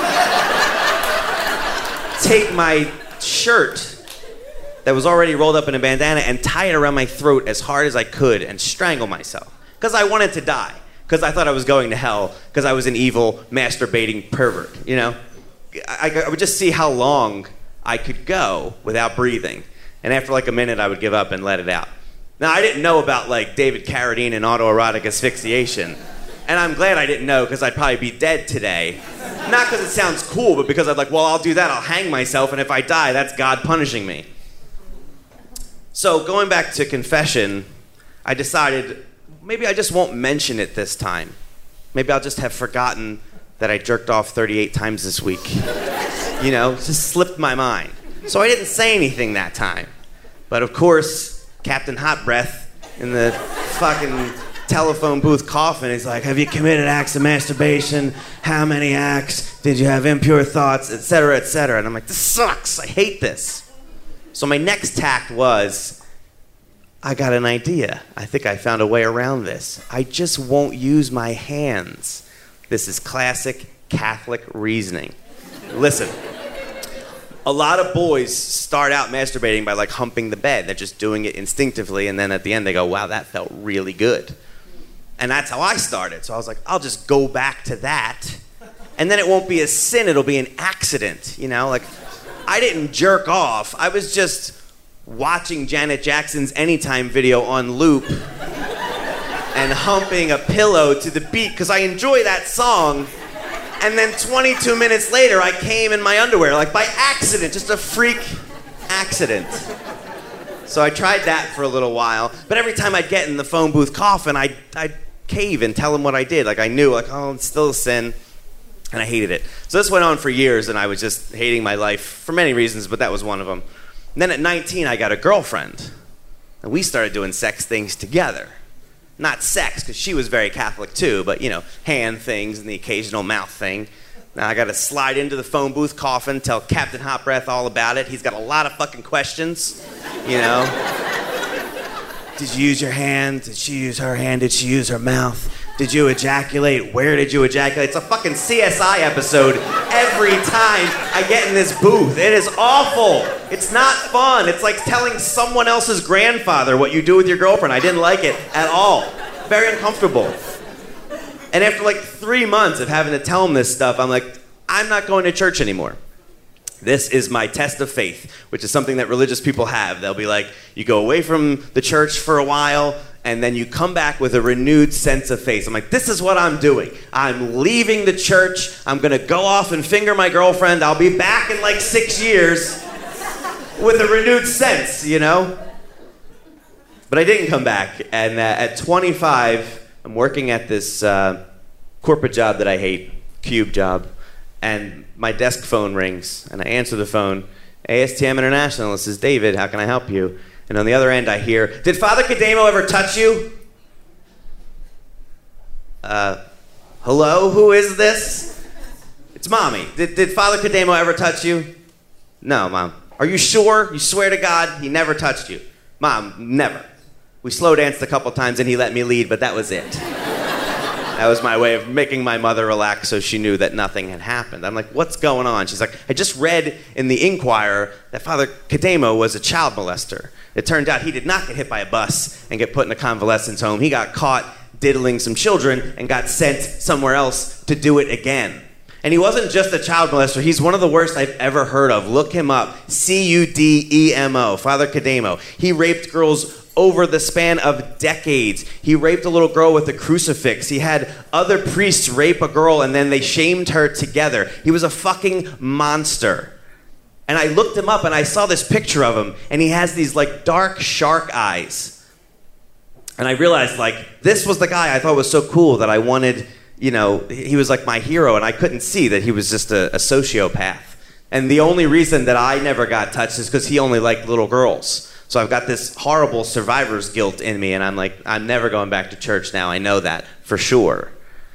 take my shirt that was already rolled up in a bandana and tie it around my throat as hard as I could and strangle myself. Because I wanted to die. Because I thought I was going to hell. Because I was an evil, masturbating pervert, you know? I would just see how long I could go without breathing. And after like a minute, I would give up and let it out. Now, I didn't know about like David Carradine and autoerotic asphyxiation. And I'm glad I didn't know, because I'd probably be dead today. Not because it sounds cool, but because I'm like, well, I'll do that. I'll hang myself, and if I die, that's God punishing me. So going back to confession, I decided maybe I just won't mention it this time. Maybe I'll just have forgotten that I jerked off 38 times this week. You know, it just slipped my mind. So I didn't say anything that time. But of course, Captain Hot Breath in the fucking telephone booth coffin is like, have you committed acts of masturbation? How many acts? Did you have impure thoughts? Etc., etc. And I'm like, this sucks. I hate this. So my next tact was, I got an idea. I think I found a way around this. I just won't use my hands. This is classic Catholic reasoning. Listen, a lot of boys start out masturbating by like humping the bed. They're just doing it instinctively, and then at the end they go, wow, that felt really good. And that's how I started. So I was like, I'll just go back to that, and then it won't be a sin, it'll be an accident, you know? Like, I didn't jerk off. I was just watching Janet Jackson's Anytime video on loop and humping a pillow to the beat because I enjoy that song. And then 22 minutes later, I came in my underwear, like by accident, just a freak accident. So I tried that for a little while. But every time I'd get in the phone booth coughing, I'd cave and tell him what I did. Like I knew, like, oh, it's still a sin. And I hated it. So this went on for years, and I was just hating my life for many reasons, but that was one of them. And then at 19, I got a girlfriend. And we started doing sex things together. Not sex, because she was very Catholic too, but, you know, hand things and the occasional mouth thing. Now I got to slide into the phone booth coughing, tell Captain Hot Breath all about it. He's got a lot of fucking questions, you know. Did you use your hand? Did she use her hand? Did she use her mouth? Did you ejaculate? Where did you ejaculate? It's a fucking CSI episode every time I get in this booth. It is awful. It's not fun. It's like telling someone else's grandfather what you do with your girlfriend. I didn't like it at all. Very uncomfortable. And after like 3 months of having to tell him this stuff, I'm like, I'm not going to church anymore. This is my test of faith, which is something that religious people have. They'll be like, you go away from the church for a while, and then you come back with a renewed sense of faith. I'm like, this is what I'm doing. I'm leaving the church. I'm going to go off and finger my girlfriend. I'll be back in like 6 years with a renewed sense, you know? But I didn't come back. And at 25, I'm working at this corporate job that I hate, cube job. And my desk phone rings, and I answer the phone. ASTM International, this is David. How can I help you? And on the other end, I hear, did Father Cademo ever touch you? Hello? Who is this? It's Mommy. Did Father Cademo ever touch you? No, Mom. Are you sure? You swear to God he never touched you? Mom, never. We slow danced a couple times, and he let me lead, but that was it. That was my way of making my mother relax so she knew that nothing had happened. I'm like, what's going on? She's like, I just read in the Inquirer that Father Cademo was a child molester. It turned out he did not get hit by a bus and get put in a convalescence home. He got caught diddling some children and got sent somewhere else to do it again. And he wasn't just a child molester. He's one of the worst I've ever heard of. Look him up. Cudemo, Father Cademo. He raped girls over the span of decades. He raped a little girl with a crucifix. He had other priests rape a girl and then they shamed her together. He was a fucking monster. And I looked him up and I saw this picture of him, and he has these like dark shark eyes. And I realized like this was the guy I thought was so cool that I wanted, you know, he was like my hero, and I couldn't see that he was just a sociopath. And the only reason that I never got touched is because he only liked little girls. So I've got this horrible survivor's guilt in me, and I'm like, I'm never going back to church now. I know that for sure.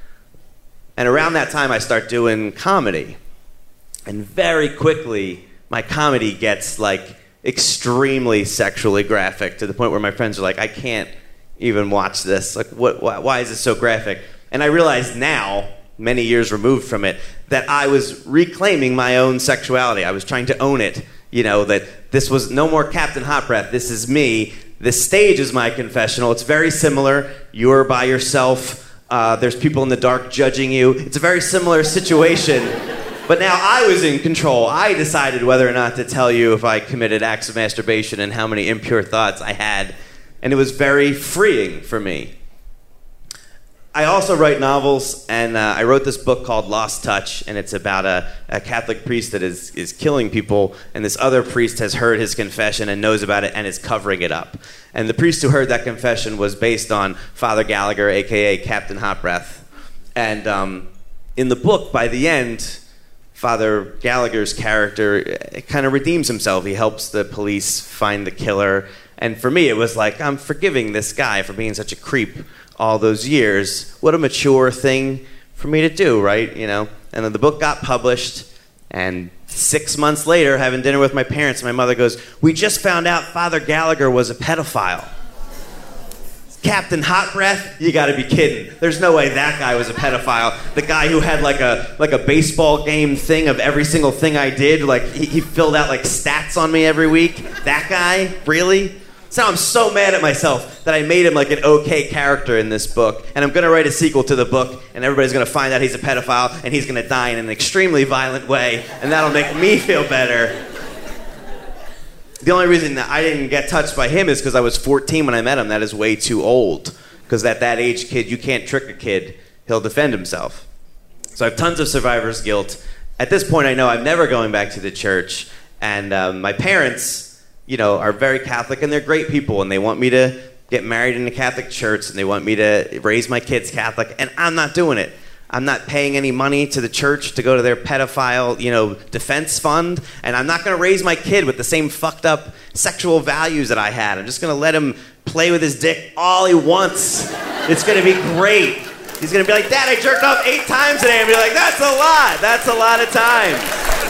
And around that time, I start doing comedy. And very quickly, my comedy gets like extremely sexually graphic to the point where my friends are like, I can't even watch this. Like, why is it so graphic? And I realize now, many years removed from it, that I was reclaiming my own sexuality. I was trying to own it. You know, that this was no more Captain Hot Breath. This is me. This stage is my confessional. It's very similar. You're by yourself. There's people in the dark judging you. It's a very similar situation. But now I was in control. I decided whether or not to tell you if I committed acts of masturbation and how many impure thoughts I had. And it was very freeing for me. I also write novels, and I wrote this book called Lost Touch, and it's about a Catholic priest that is killing people, and this other priest has heard his confession and knows about it and is covering it up. And the priest who heard that confession was based on Father Gallagher, a.k.a. Captain Hot Breath. And in the book, by the end, Father Gallagher's character kind of redeems himself. He helps the police find the killer. And for me, it was like, I'm forgiving this guy for being such a creep all those years. What a mature thing for me to do, right? You know. And then the book got published, And 6 months later, having dinner with my parents, my mother goes, "We just found out Father Gallagher was a pedophile." Captain Hot Breath? You gotta be kidding. There's no way that guy was a pedophile. The guy who had like a baseball game thing of every single thing I did, like he filled out like stats on me every week. That guy? Really? So I'm so mad at myself that I made him like an okay character in this book, and I'm gonna write a sequel to the book, and everybody's gonna find out he's a pedophile, and he's gonna die in an extremely violent way, and that'll make me feel better. The only reason that I didn't get touched by him is because I was 14 when I met him. That is way too old. Because at that age, kid, you can't trick a kid. He'll defend himself. So I have tons of survivor's guilt. At this point, I know I'm never going back to the church. And my parents, are very Catholic, and they're great people. And they want me to get married in a Catholic church, and they want me to raise my kids Catholic. And I'm not doing it. I'm not paying any money to the church to go to their pedophile, defense fund. And I'm not going to raise my kid with the same fucked up sexual values that I had. I'm just going to let him play with his dick all he wants. It's going to be great. He's going to be like, "Dad, I jerked off 8 times today." And be like, "That's a lot. That's a lot of times."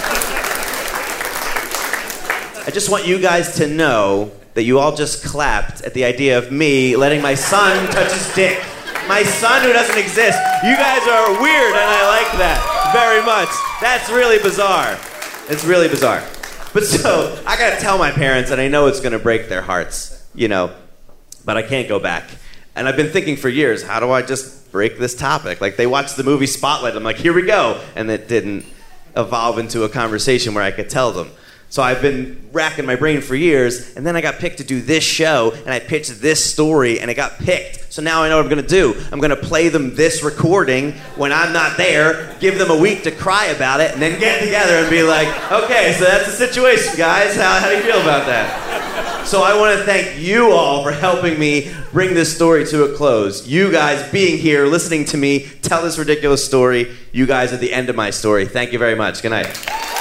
I just want you guys to know that you all just clapped at the idea of me letting my son touch his dick. My son who doesn't exist. You guys are weird, and I like that very much. That's really bizarre. It's really bizarre. But so, I gotta tell my parents, and I know it's gonna break their hearts, but I can't go back. And I've been thinking for years, how do I just break this topic? Like, they watched the movie Spotlight, I'm like, here we go. And it didn't evolve into a conversation where I could tell them. So I've been racking my brain for years, and then I got picked to do this show, and I pitched this story, and it got picked. So now I know what I'm going to do. I'm going to play them this recording when I'm not there, give them a week to cry about it, and then get together and be like, "Okay, so that's the situation, guys. How do you feel about that?" So I want to thank you all for helping me bring this story to a close. You guys being here, listening to me tell this ridiculous story. You guys are the end of my story. Thank you very much. Good night.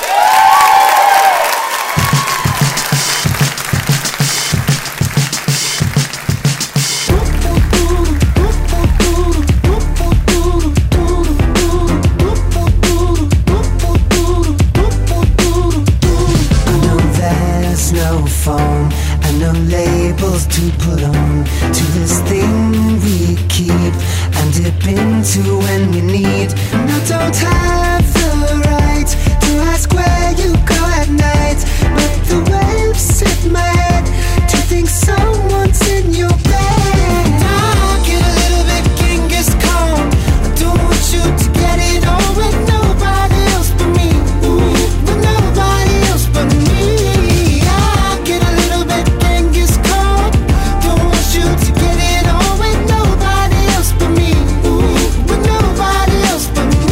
To put on to this thing we keep and dip into when we need. And I don't have the right to ask where you go at night, but the waves hit my head to think someone's in your bed. I get a little bit Genghis Khan. I don't want you to get it on with nobody else but me. With nobody else but me. I get a little bit Genghis Khan. To get it on with nobody else but me. With nobody else but me.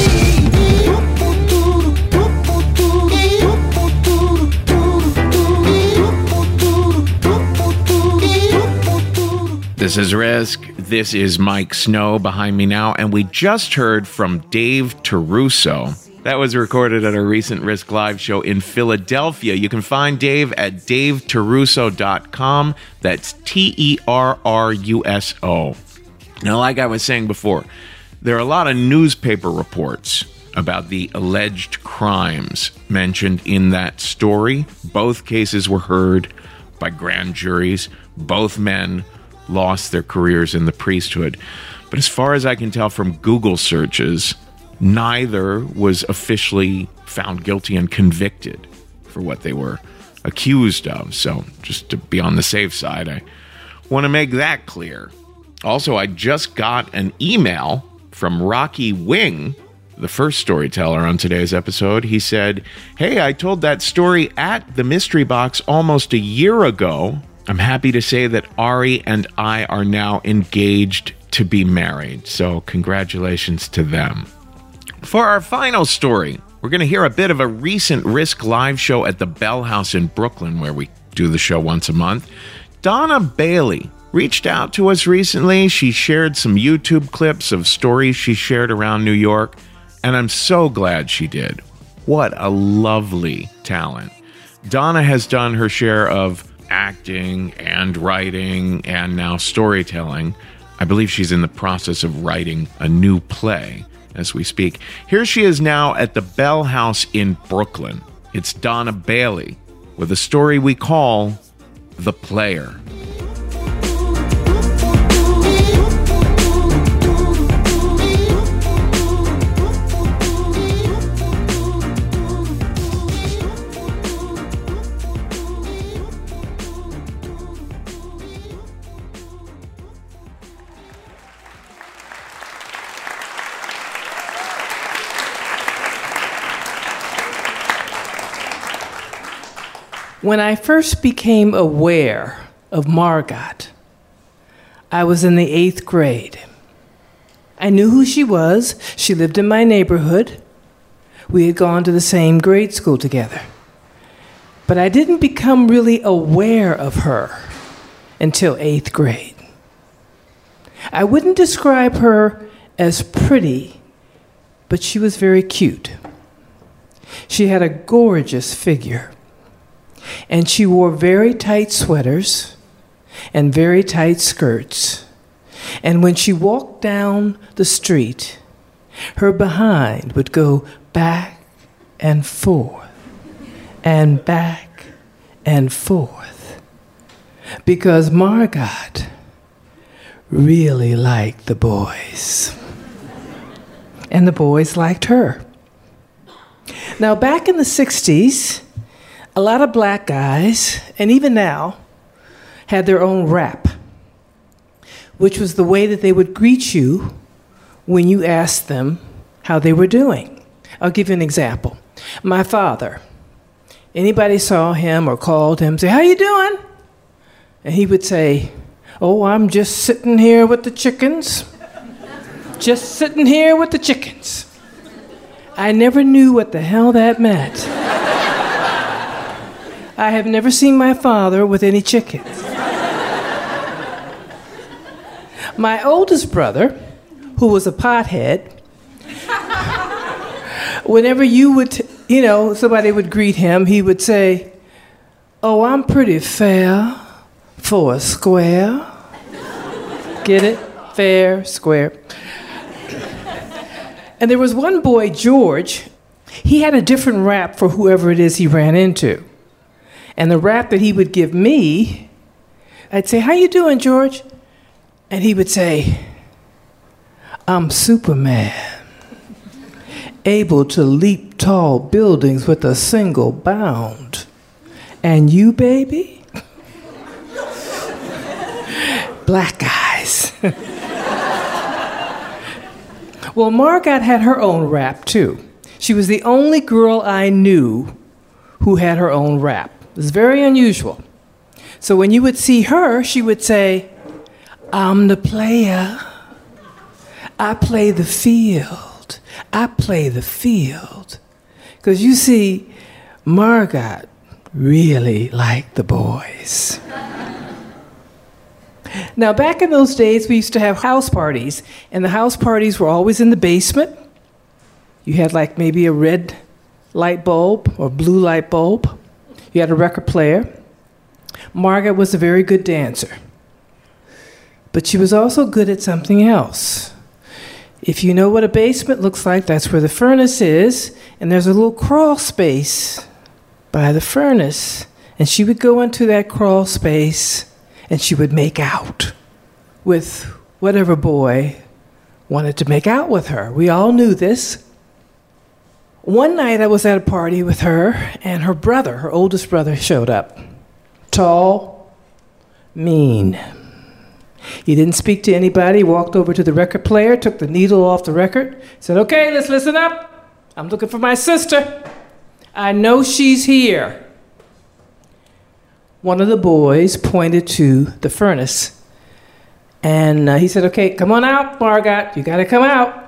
This is Risk. This is Mike Snow behind me now, and we just heard from Dave Taruso. That was recorded at a recent Risk Live show in Philadelphia. You can find Dave at davetaruso.com. That's TERRUSO. Now, like I was saying before, there are a lot of newspaper reports about the alleged crimes mentioned in that story. Both cases were heard by grand juries. Both men lost their careers in the priesthood. But as far as I can tell from Google searches, neither was officially found guilty and convicted for what they were accused of. So just to be on the safe side, I want to make that clear. Also, I just got an email from Rocky Wing, the first storyteller on today's episode. He said, "Hey, I told that story at the Mystery Box almost a year ago. I'm happy to say that Ari and I are now engaged to be married. So congratulations to them." For our final story, we're going to hear a bit of a recent Risk Live show at the Bell House in Brooklyn, where we do the show once a month. Donna Bailey reached out to us recently. She shared some YouTube clips of stories she shared around New York, and I'm so glad she did. What a lovely talent. Donna has done her share of acting and writing and now storytelling. I believe she's in the process of writing a new play. as we speak. Here she is now at the Bell House in Brooklyn. It's Donna Bailey with a story we call The Player. When I first became aware of Margot, I was in the 8th grade. I knew who she was. She lived in my neighborhood. We had gone to the same grade school together. But I didn't become really aware of her until 8th grade. I wouldn't describe her as pretty, but she was very cute. She had a gorgeous figure. And she wore very tight sweaters and very tight skirts. And when she walked down the street, her behind would go back and forth and back and forth. Because Margot really liked the boys. And the boys liked her. Now, back in the 60s, a lot of black guys, and even now, had their own rap, which was the way that they would greet you when you asked them how they were doing. I'll give you an example. My father, anybody saw him or called him, say, "How you doing?" And he would say, "Oh, I'm just sitting here with the chickens. Just sitting here with the chickens." I never knew what the hell that meant. I have never seen my father with any chickens. My oldest brother, who was a pothead, whenever you would, somebody would greet him, he would say, "Oh, I'm pretty fair for a square." Get it? Fair, square. And there was one boy, George, he had a different rap for whoever it is he ran into. And the rap that he would give me, I'd say, "How you doing, George?" And he would say, "I'm Superman, able to leap tall buildings with a single bound. And you, baby?" Black guys. Well, Margot had her own rap, too. She was the only girl I knew who had her own rap. It was very unusual. So when you would see her, she would say, "I'm the player. I play the field. I play the field." Because you see, Margot really liked the boys. Now, back in those days, we used to have house parties, and the house parties were always in the basement. You had like maybe a red light bulb or blue light bulb. You had a record player. Margot was a very good dancer. But she was also good at something else. If you know what a basement looks like, that's where the furnace is, and there's a little crawl space by the furnace. And she would go into that crawl space, and she would make out with whatever boy wanted to make out with her. We all knew this. One night I was at a party with her, and her brother, her oldest brother, showed up. Tall, mean. He didn't speak to anybody, walked over to the record player, took the needle off the record, said, "Okay, let's listen up. I'm looking for my sister. I know she's here." One of the boys pointed to the furnace, and he said, "Okay, come on out, Margot. You got to come out."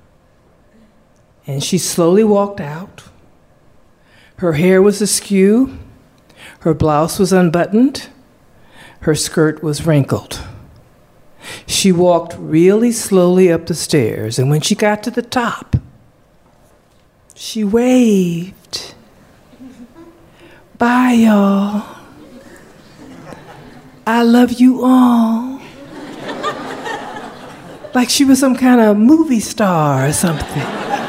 And she slowly walked out. Her hair was askew. Her blouse was unbuttoned. Her skirt was wrinkled. She walked really slowly up the stairs, and when she got to the top, she waved. "Bye, y'all. I love you all." like she was some kind of movie star or something.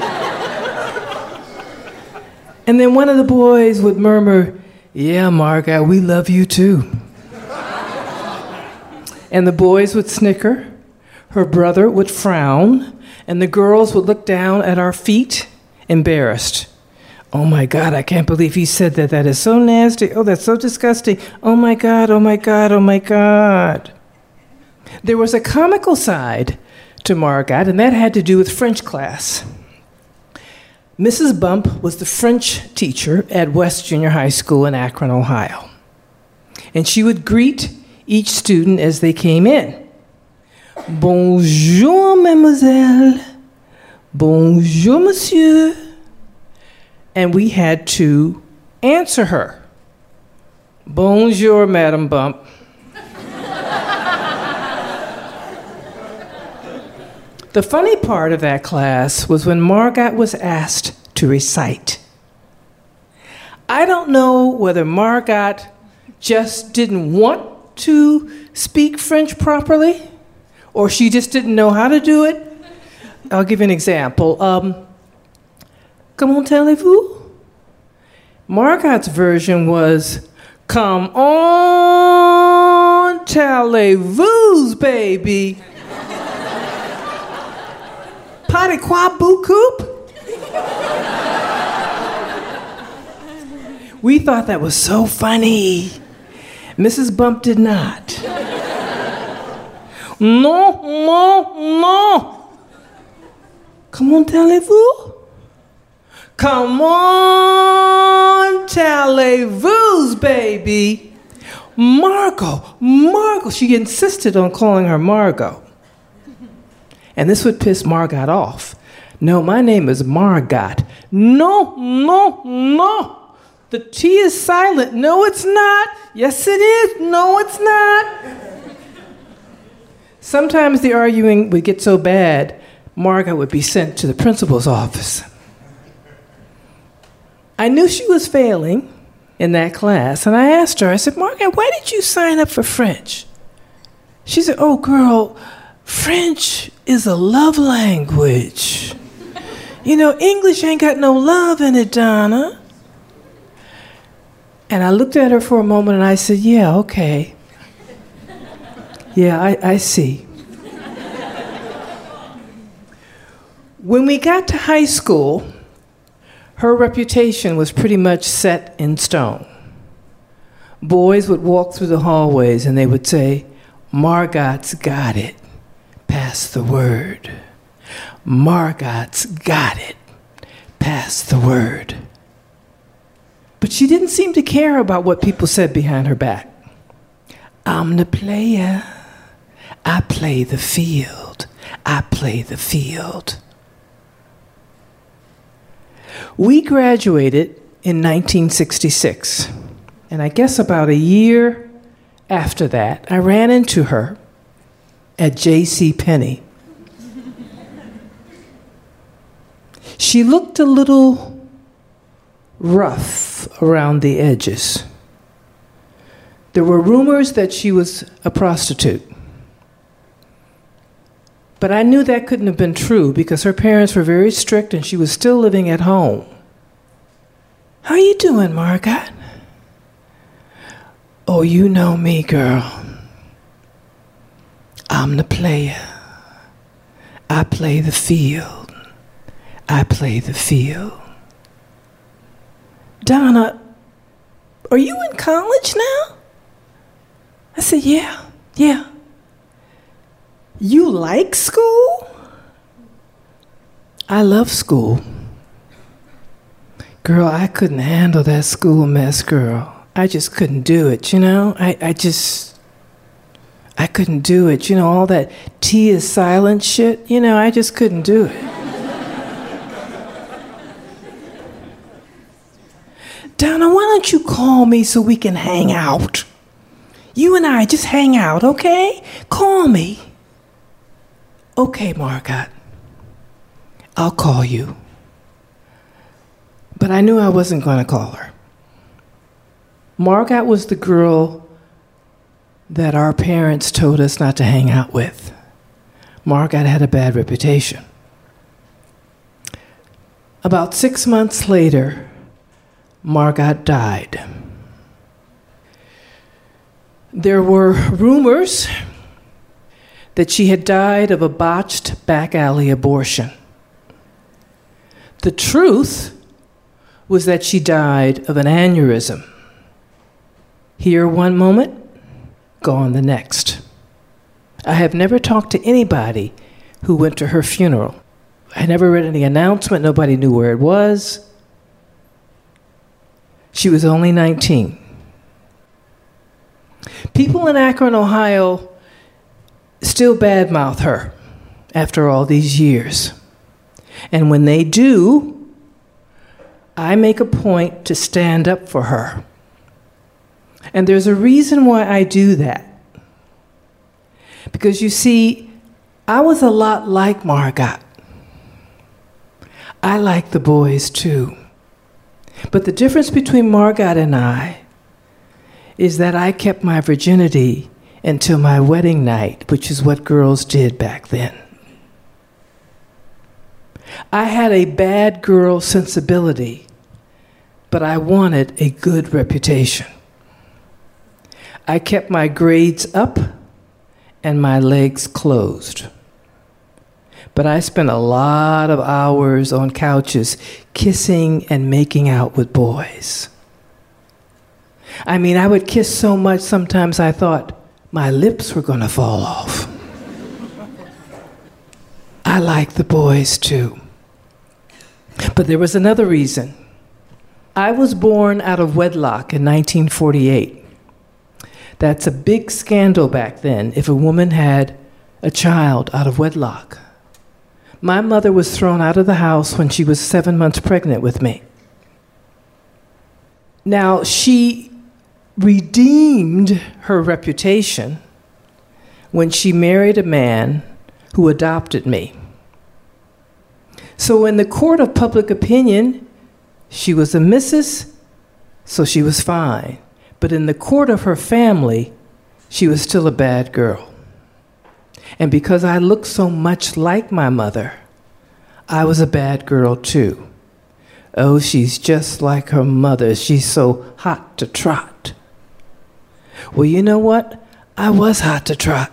And then one of the boys would murmur, "Yeah, Margot, we love you too." And the boys would snicker, her brother would frown, and the girls would look down at our feet, embarrassed. "Oh my God, I can't believe he said that. That is so nasty. Oh, that's so disgusting. Oh my God, oh my God, oh my God." There was a comical side to Margot, and that had to do with French class. Mrs. Bump was the French teacher at West Junior High School in Akron, Ohio. And she would greet each student as they came in. "Bonjour, mademoiselle. Bonjour, monsieur." And we had to answer her. "Bonjour, Madame Bump." The funny part of that class was when Margot was asked to recite. I don't know whether Margot just didn't want to speak French properly, or she just didn't know how to do it. I'll give you an example. Comment allez-vous? Margot's version was, "Come on, allez-vous, baby." Pas de quoi beaucoup? We thought that was so funny. Mrs. Bump did not. "Non, non, non. Comment allez-vous? Come on, allez-vous, baby." Margot. She insisted on calling her Margot. And this would piss Margot off. "No, my name is Margot." "No, no, no. The T is silent." "No, it's not." "Yes, it is." "No, it's not." Sometimes the arguing would get so bad, Margot would be sent to the principal's office. I knew she was failing in that class, and I asked her, I said, "Margot, why did you sign up for French?" She said, "Oh, girl, French is a love language. You know, English ain't got no love in it, Donna." And I looked at her for a moment and I said, "Yeah, okay. Yeah, I see." When we got to high school, her reputation was pretty much set in stone. Boys would walk through the hallways and they would say, "Margot's got it. Pass the word. Margot's got it. Pass the word." But she didn't seem to care about what people said behind her back. "I'm the player. I play the field. I play the field." We graduated in 1966, and I guess about a year after that, I ran into her at J.C. Penney. She looked a little rough around the edges. There were rumors that she was a prostitute. But I knew that couldn't have been true because her parents were very strict and she was still living at home. "How you doing, Margot?" "Oh, you know me, girl. I'm the player. I play the field. I play the field." "Donna, are you in college now?" I said, "Yeah. You like school?" "I love school." "Girl, I couldn't handle that school mess, girl. I just couldn't do it, you know? I couldn't do it. You know, all that T is silent shit, you know, I just couldn't do it." "Donna, why don't you call me so we can hang out? You and I just hang out, okay? Call me." "Okay, Margot. I'll call you." But I knew I wasn't going to call her. Margot was the girl that our parents told us not to hang out with. Margot had a bad reputation. About 6 months later, Margot died. There were rumors that she had died of a botched back alley abortion. The truth was that she died of an aneurysm. Here one moment, gone the next. I have never talked to anybody who went to her funeral. I never read any announcement. Nobody knew where it was. She was only 19. People in Akron, Ohio, still badmouth her after all these years. And when they do, I make a point to stand up for her. And there's a reason why I do that. Because you see, I was a lot like Margot. I like the boys too. But the difference between Margot and I is that I kept my virginity until my wedding night, which is what girls did back then. I had a bad girl sensibility, but I wanted a good reputation. I kept my grades up and my legs closed. But I spent a lot of hours on couches kissing and making out with boys. I mean, I would kiss so much sometimes I thought my lips were going to fall off. I like the boys too. But there was another reason. I was born out of wedlock in 1948. That's a big scandal back then if a woman had a child out of wedlock. My mother was thrown out of the house when she was 7 months pregnant with me. Now, she redeemed her reputation when she married a man who adopted me. So in the court of public opinion, she was a missus, so she was fine. But in the court of her family, she was still a bad girl. And because I looked so much like my mother, I was a bad girl too. Oh, she's just like her mother. She's so hot to trot. Well, you know what? I was hot to trot.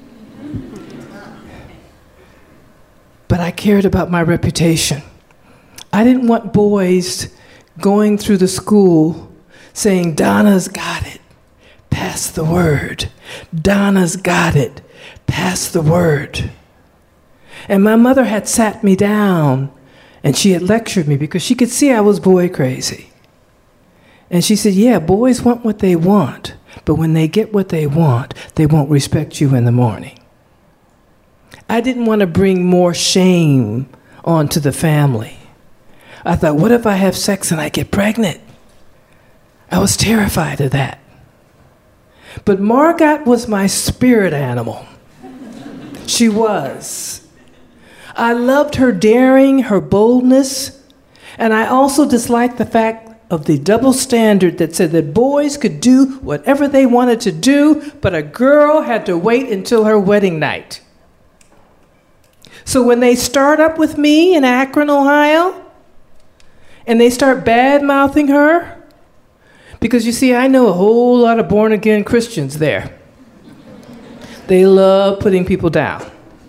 But I cared about my reputation. I didn't want boys going through the school saying, Donna's got it, pass the word. Donna's got it, pass the word. And my mother had sat me down and she had lectured me because she could see I was boy crazy. And she said, yeah, boys want what they want, but when they get what they want, they won't respect you in the morning. I didn't want to bring more shame onto the family. I thought, what if I have sex and I get pregnant? I was terrified of that. But Margot was my spirit animal. She was. I loved her daring, her boldness, and I also disliked the fact of the double standard that said that boys could do whatever they wanted to do, but a girl had to wait until her wedding night. So when they start up with me in Akron, Ohio, and they start bad-mouthing her, because you see, I know a whole lot of born-again Christians there. They love putting people down.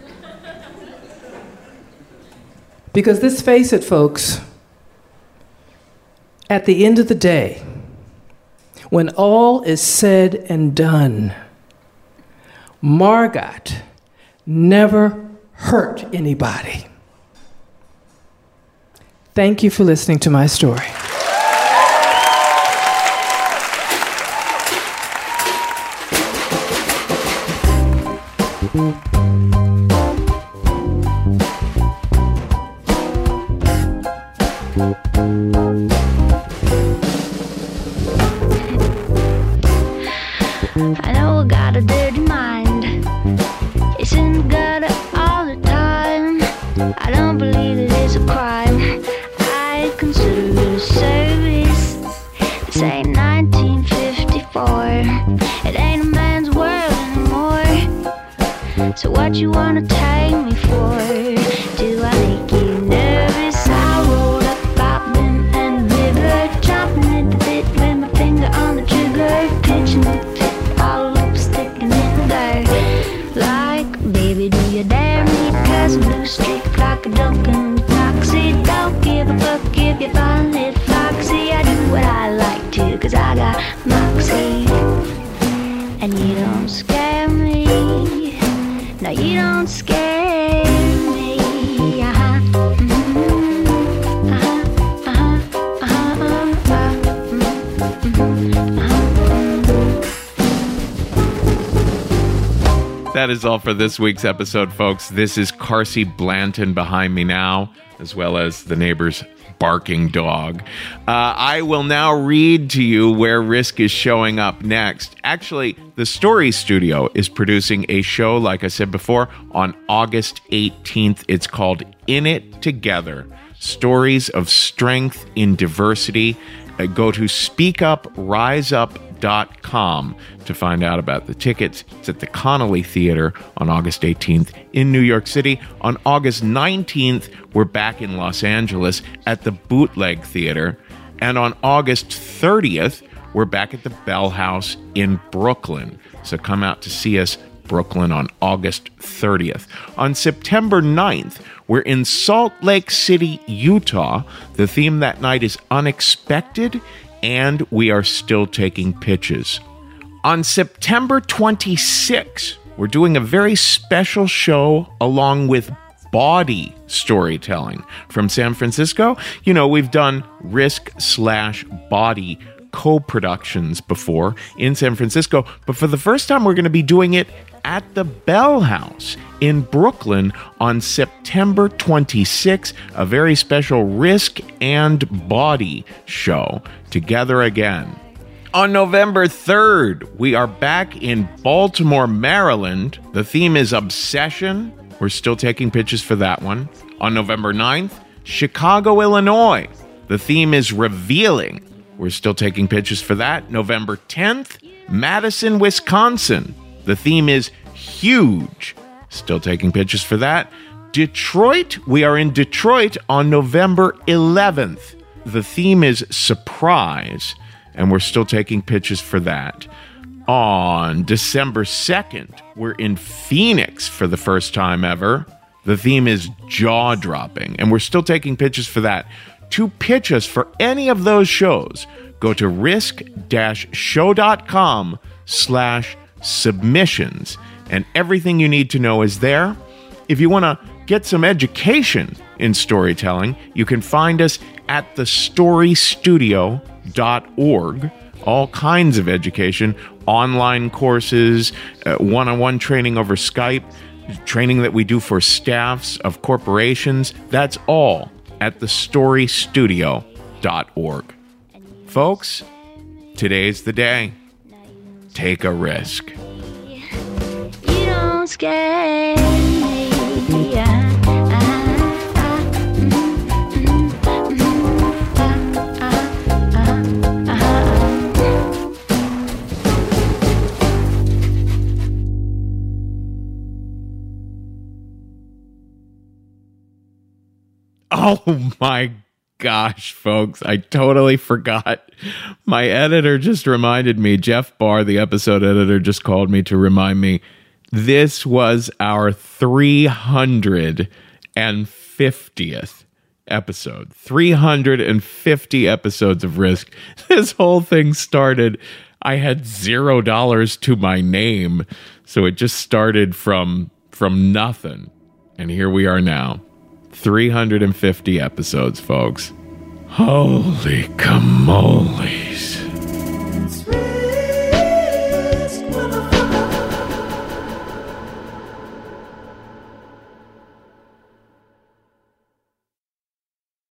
Because let's face it, folks, at the end of the day, when all is said and done, Margot never hurt anybody. Thank you for listening to my story. I know I got a dirty mind. It's in the gutter all the time. I don't believe that it's a crime. I consider it a service. This ain't 1954. It ain't a man's world anymore. So what you wanna take? 'cause I got moxie. And you don't scare me. No, you don't scare me. That is all for this week's episode, folks. This is Carsey Blanton behind me now, as well as the neighbor's barking dog. I will now read to you where Risk is showing up next. Actually, the Story Studio is producing a show, like I said before, on August 18th. It's called In It Together, Stories of Strength in Diversity. Go to speakupriseup.com to find out about the tickets. It's at the Connolly Theater on August 18th in New York City. On August 19th, we're back in Los Angeles at the Bootleg Theater. And on August 30th, we're back at the Bell House in Brooklyn. So come out to see us, Brooklyn, on August 30th. On September 9th, we're in Salt Lake City, Utah. The theme that night is Unexpected, and we are still taking pitches. On September 26th, we're doing a very special show along with Body Storytelling from San Francisco. You know, we've done Risk/Body co-productions before in San Francisco, but for the first time, we're going to be doing it at the Bell House in Brooklyn on September 26th, a very special Risk and Body show together again. On November 3rd, we are back in Baltimore, Maryland. The theme is Obsession. We're still taking pitches for that one. On November 9th, Chicago, Illinois. The theme is Revealing. We're still taking pitches for that. November 10th, Madison, Wisconsin. The theme is Huge. Still taking pitches for that. Detroit, we are in Detroit on November 11th. The theme is Surprise, and we're still taking pitches for that. On December 2nd, we're in Phoenix for the first time ever. The theme is Jaw-Dropping, and we're still taking pitches for that. To pitch us for any of those shows, go to risk-show.com/submissions, and everything you need to know is there. If you want to get some education in storytelling, you can find us at thestorystudio.org. All kinds of education, online courses, one-on-one training over Skype, training that we do for staffs of corporations. That's all at thestorystudio.org. Folks, today's the day. Take a risk. You don't scare me. Oh my gosh, folks, I totally forgot. My editor just reminded me, Jeff Barr, the episode editor, just called me to remind me. This was our 350th episode. 350 episodes of Risk. This whole thing started, I had $0 to my name, so it just started from nothing. And here we are now. 350 episodes, folks. Holy camole.